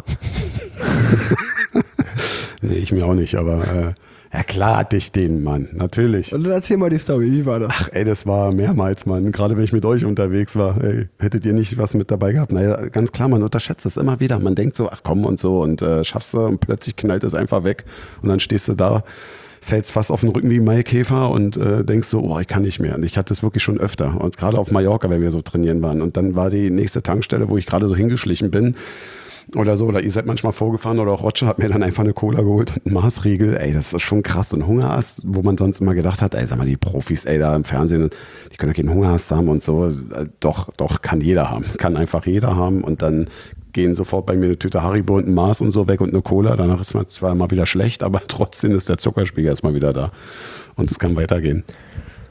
nee, ich mir auch nicht, aber ja klar hatte ich den, Mann, natürlich. Also erzähl mal die Story, wie war das? Ach ey, das war mehrmals, Mann, gerade wenn ich mit euch unterwegs war, ey, hättet ihr nicht was mit dabei gehabt? Naja, ganz klar, man unterschätzt es immer wieder, man denkt so, ach komm und so und schaffst du und plötzlich knallt es einfach weg und dann stehst du da, fällst fast auf den Rücken wie Maikäfer und denkst so, oh, ich kann nicht mehr. Und ich hatte es wirklich schon öfter. Und gerade auf Mallorca, wenn wir so trainieren waren. Und dann war die nächste Tankstelle, wo ich gerade so hingeschlichen bin oder so. Oder ihr seid manchmal vorgefahren oder auch Roger hat mir dann einfach eine Cola geholt, einen Maßriegel. Ey, das ist schon krass. Und Hungerast, wo man sonst immer gedacht hat, ey, sag mal, die Profis, ey, da im Fernsehen, die können ja keinen Hungerast haben und so. Doch, kann jeder haben. Kann einfach jeder haben. Und dann gehen sofort bei mir eine Tüte Haribo und ein Maß und so weg und eine Cola. Danach ist man zwar mal wieder schlecht, aber trotzdem ist der Zuckerspiegel erstmal wieder da. Und es kann weitergehen.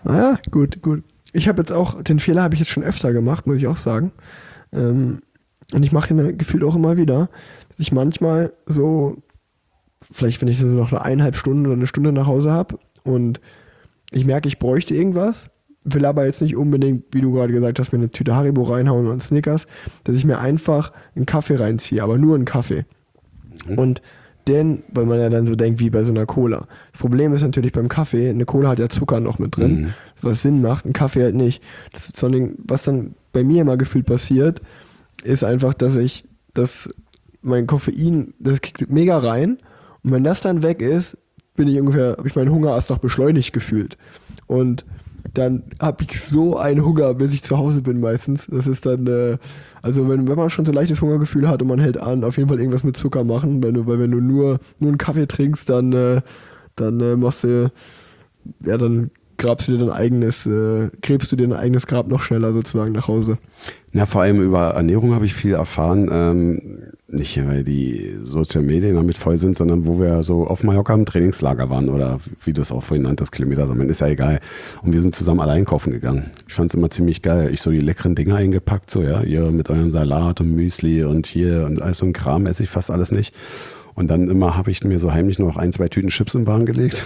Naja, gut. Ich habe jetzt auch, den Fehler habe ich jetzt schon öfter gemacht, muss ich auch sagen. Und ich mache ihn gefühlt auch immer wieder, dass ich manchmal so, vielleicht wenn ich so noch eine 1,5 Stunde oder eine Stunde nach Hause habe und ich merke, ich bräuchte irgendwas, will aber jetzt nicht unbedingt, wie du gerade gesagt hast, mir eine Tüte Haribo reinhauen und Snickers, dass ich mir einfach einen Kaffee reinziehe, aber nur einen Kaffee. Und weil man ja dann so denkt, wie bei so einer Cola. Das Problem ist natürlich beim Kaffee, eine Cola hat ja Zucker noch mit drin, was Sinn macht, ein Kaffee halt nicht. Was dann bei mir immer gefühlt passiert, ist einfach, dass mein Koffein, das kickt mega rein und wenn das dann weg ist, habe ich meinen Hunger erst noch beschleunigt gefühlt. Und dann habe ich so einen Hunger, bis ich zu Hause bin meistens. Das ist dann, also wenn man schon so ein leichtes Hungergefühl hat und man hält an, auf jeden Fall irgendwas mit Zucker machen. Weil wenn du nur einen Kaffee trinkst, dann machst du, ja, dann gräbst du dir dein eigenes Grab noch schneller sozusagen nach Hause. Ja, vor allem über Ernährung habe ich viel erfahren. Nicht, weil die Social Medien damit voll sind, sondern wo wir so auf Mallorca im Trainingslager waren oder wie du es auch vorhin nanntest, Kilometer sammeln, ist ja egal. Und wir sind zusammen allein kaufen gegangen. Ich fand es immer ziemlich geil. Ich so die leckeren Dinger eingepackt, so ja, ihr mit eurem Salat und Müsli und hier und all so ein Kram esse ich fast alles nicht. Und dann immer habe ich mir so heimlich noch 1, 2 Tüten Chips im Wagen gelegt.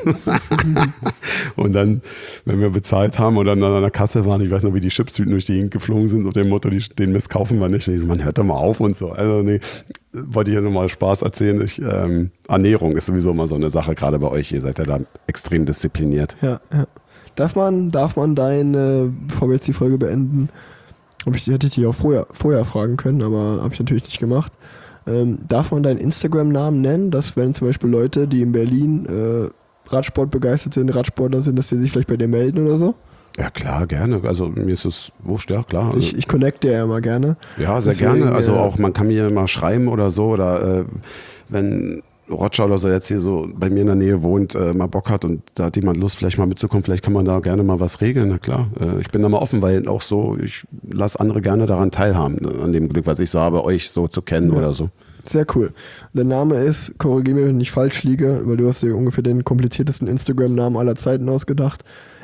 Und dann, wenn wir bezahlt haben oder dann an der Kasse waren, ich weiß noch, wie die Chipstüten durch die Gegend geflogen sind, auf dem Motto, den Mist kaufen wir nicht. Und ich so, man, hört doch mal auf und so. Also nee, wollte ich ja nochmal Spaß erzählen. Ernährung ist sowieso immer so eine Sache, gerade bei euch. Ihr seid ja da extrem diszipliniert. Ja. Darf man bevor wir jetzt die Folge beenden, hätte ich dich auch vorher fragen können, aber habe ich natürlich nicht gemacht. Darf man deinen Instagram-Namen nennen, dass wenn zum Beispiel Leute, die in Berlin Radsport begeistert sind, Radsportler sind, dass die sich vielleicht bei dir melden oder so? Ja klar, gerne. Also mir ist es wurscht, ja klar. Also, ich connecte ja immer gerne. Ja, sehr Deswegen, gerne. Also auch, man kann mir mal schreiben oder so oder wenn Roger oder so jetzt hier so bei mir in der Nähe wohnt, mal Bock hat und da hat jemand Lust, vielleicht mal mitzukommen, vielleicht kann man da gerne mal was regeln, na klar. Ich bin da mal offen, weil auch so, ich lasse andere gerne daran teilhaben, an dem Glück, was ich so habe, euch so zu kennen oder so. Sehr cool. Der Name ist, korrigiere mich, wenn ich falsch liege, weil du hast dir ungefähr den kompliziertesten Instagram-Namen aller Zeiten ausgedacht.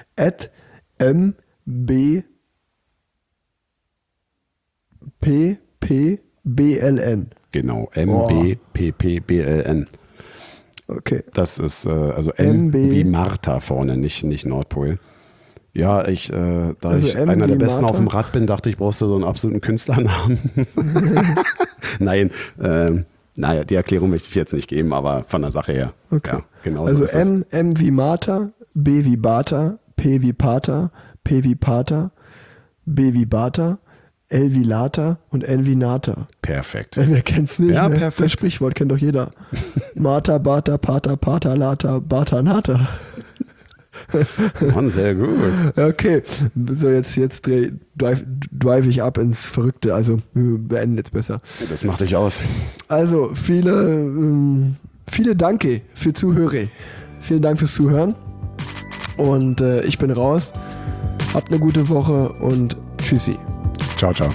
@mbppln. Genau, MBPPBLN. Okay. Das ist also M wie Martha vorne, nicht Nordpol. Ja, da ich einer der Besten auf dem Rad bin, dachte ich, brauchst du so einen absoluten Künstlernamen. Nein, naja, die Erklärung möchte ich jetzt nicht geben, aber von der Sache her. Okay. Ja, genau also so ist M wie Martha, B wie Bata, P wie Pater, P wie Pater, B wie Bata, L wie Lata und N wie Nata. Perfekt. Wer kennt's nicht? Ja, ne? perfekt. Das Sprichwort kennt doch jeder. Martha, Bata, Pater, Pater, Lata, Bata, Nata. Mann, sehr gut. Okay, so jetzt drive ich ab ins Verrückte. Also wir beenden jetzt besser. Das macht dich aus. Also viele Danke für Zuhörer. Vielen Dank fürs Zuhören. Und ich bin raus. Habt eine gute Woche und tschüssi. Ciao, ciao.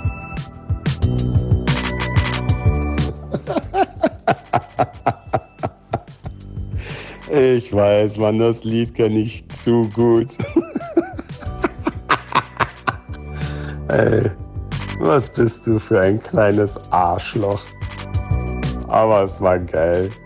Ich weiß, Mann, das Lied kenne ich zu gut. Ey, was bist du für ein kleines Arschloch. Aber es war geil.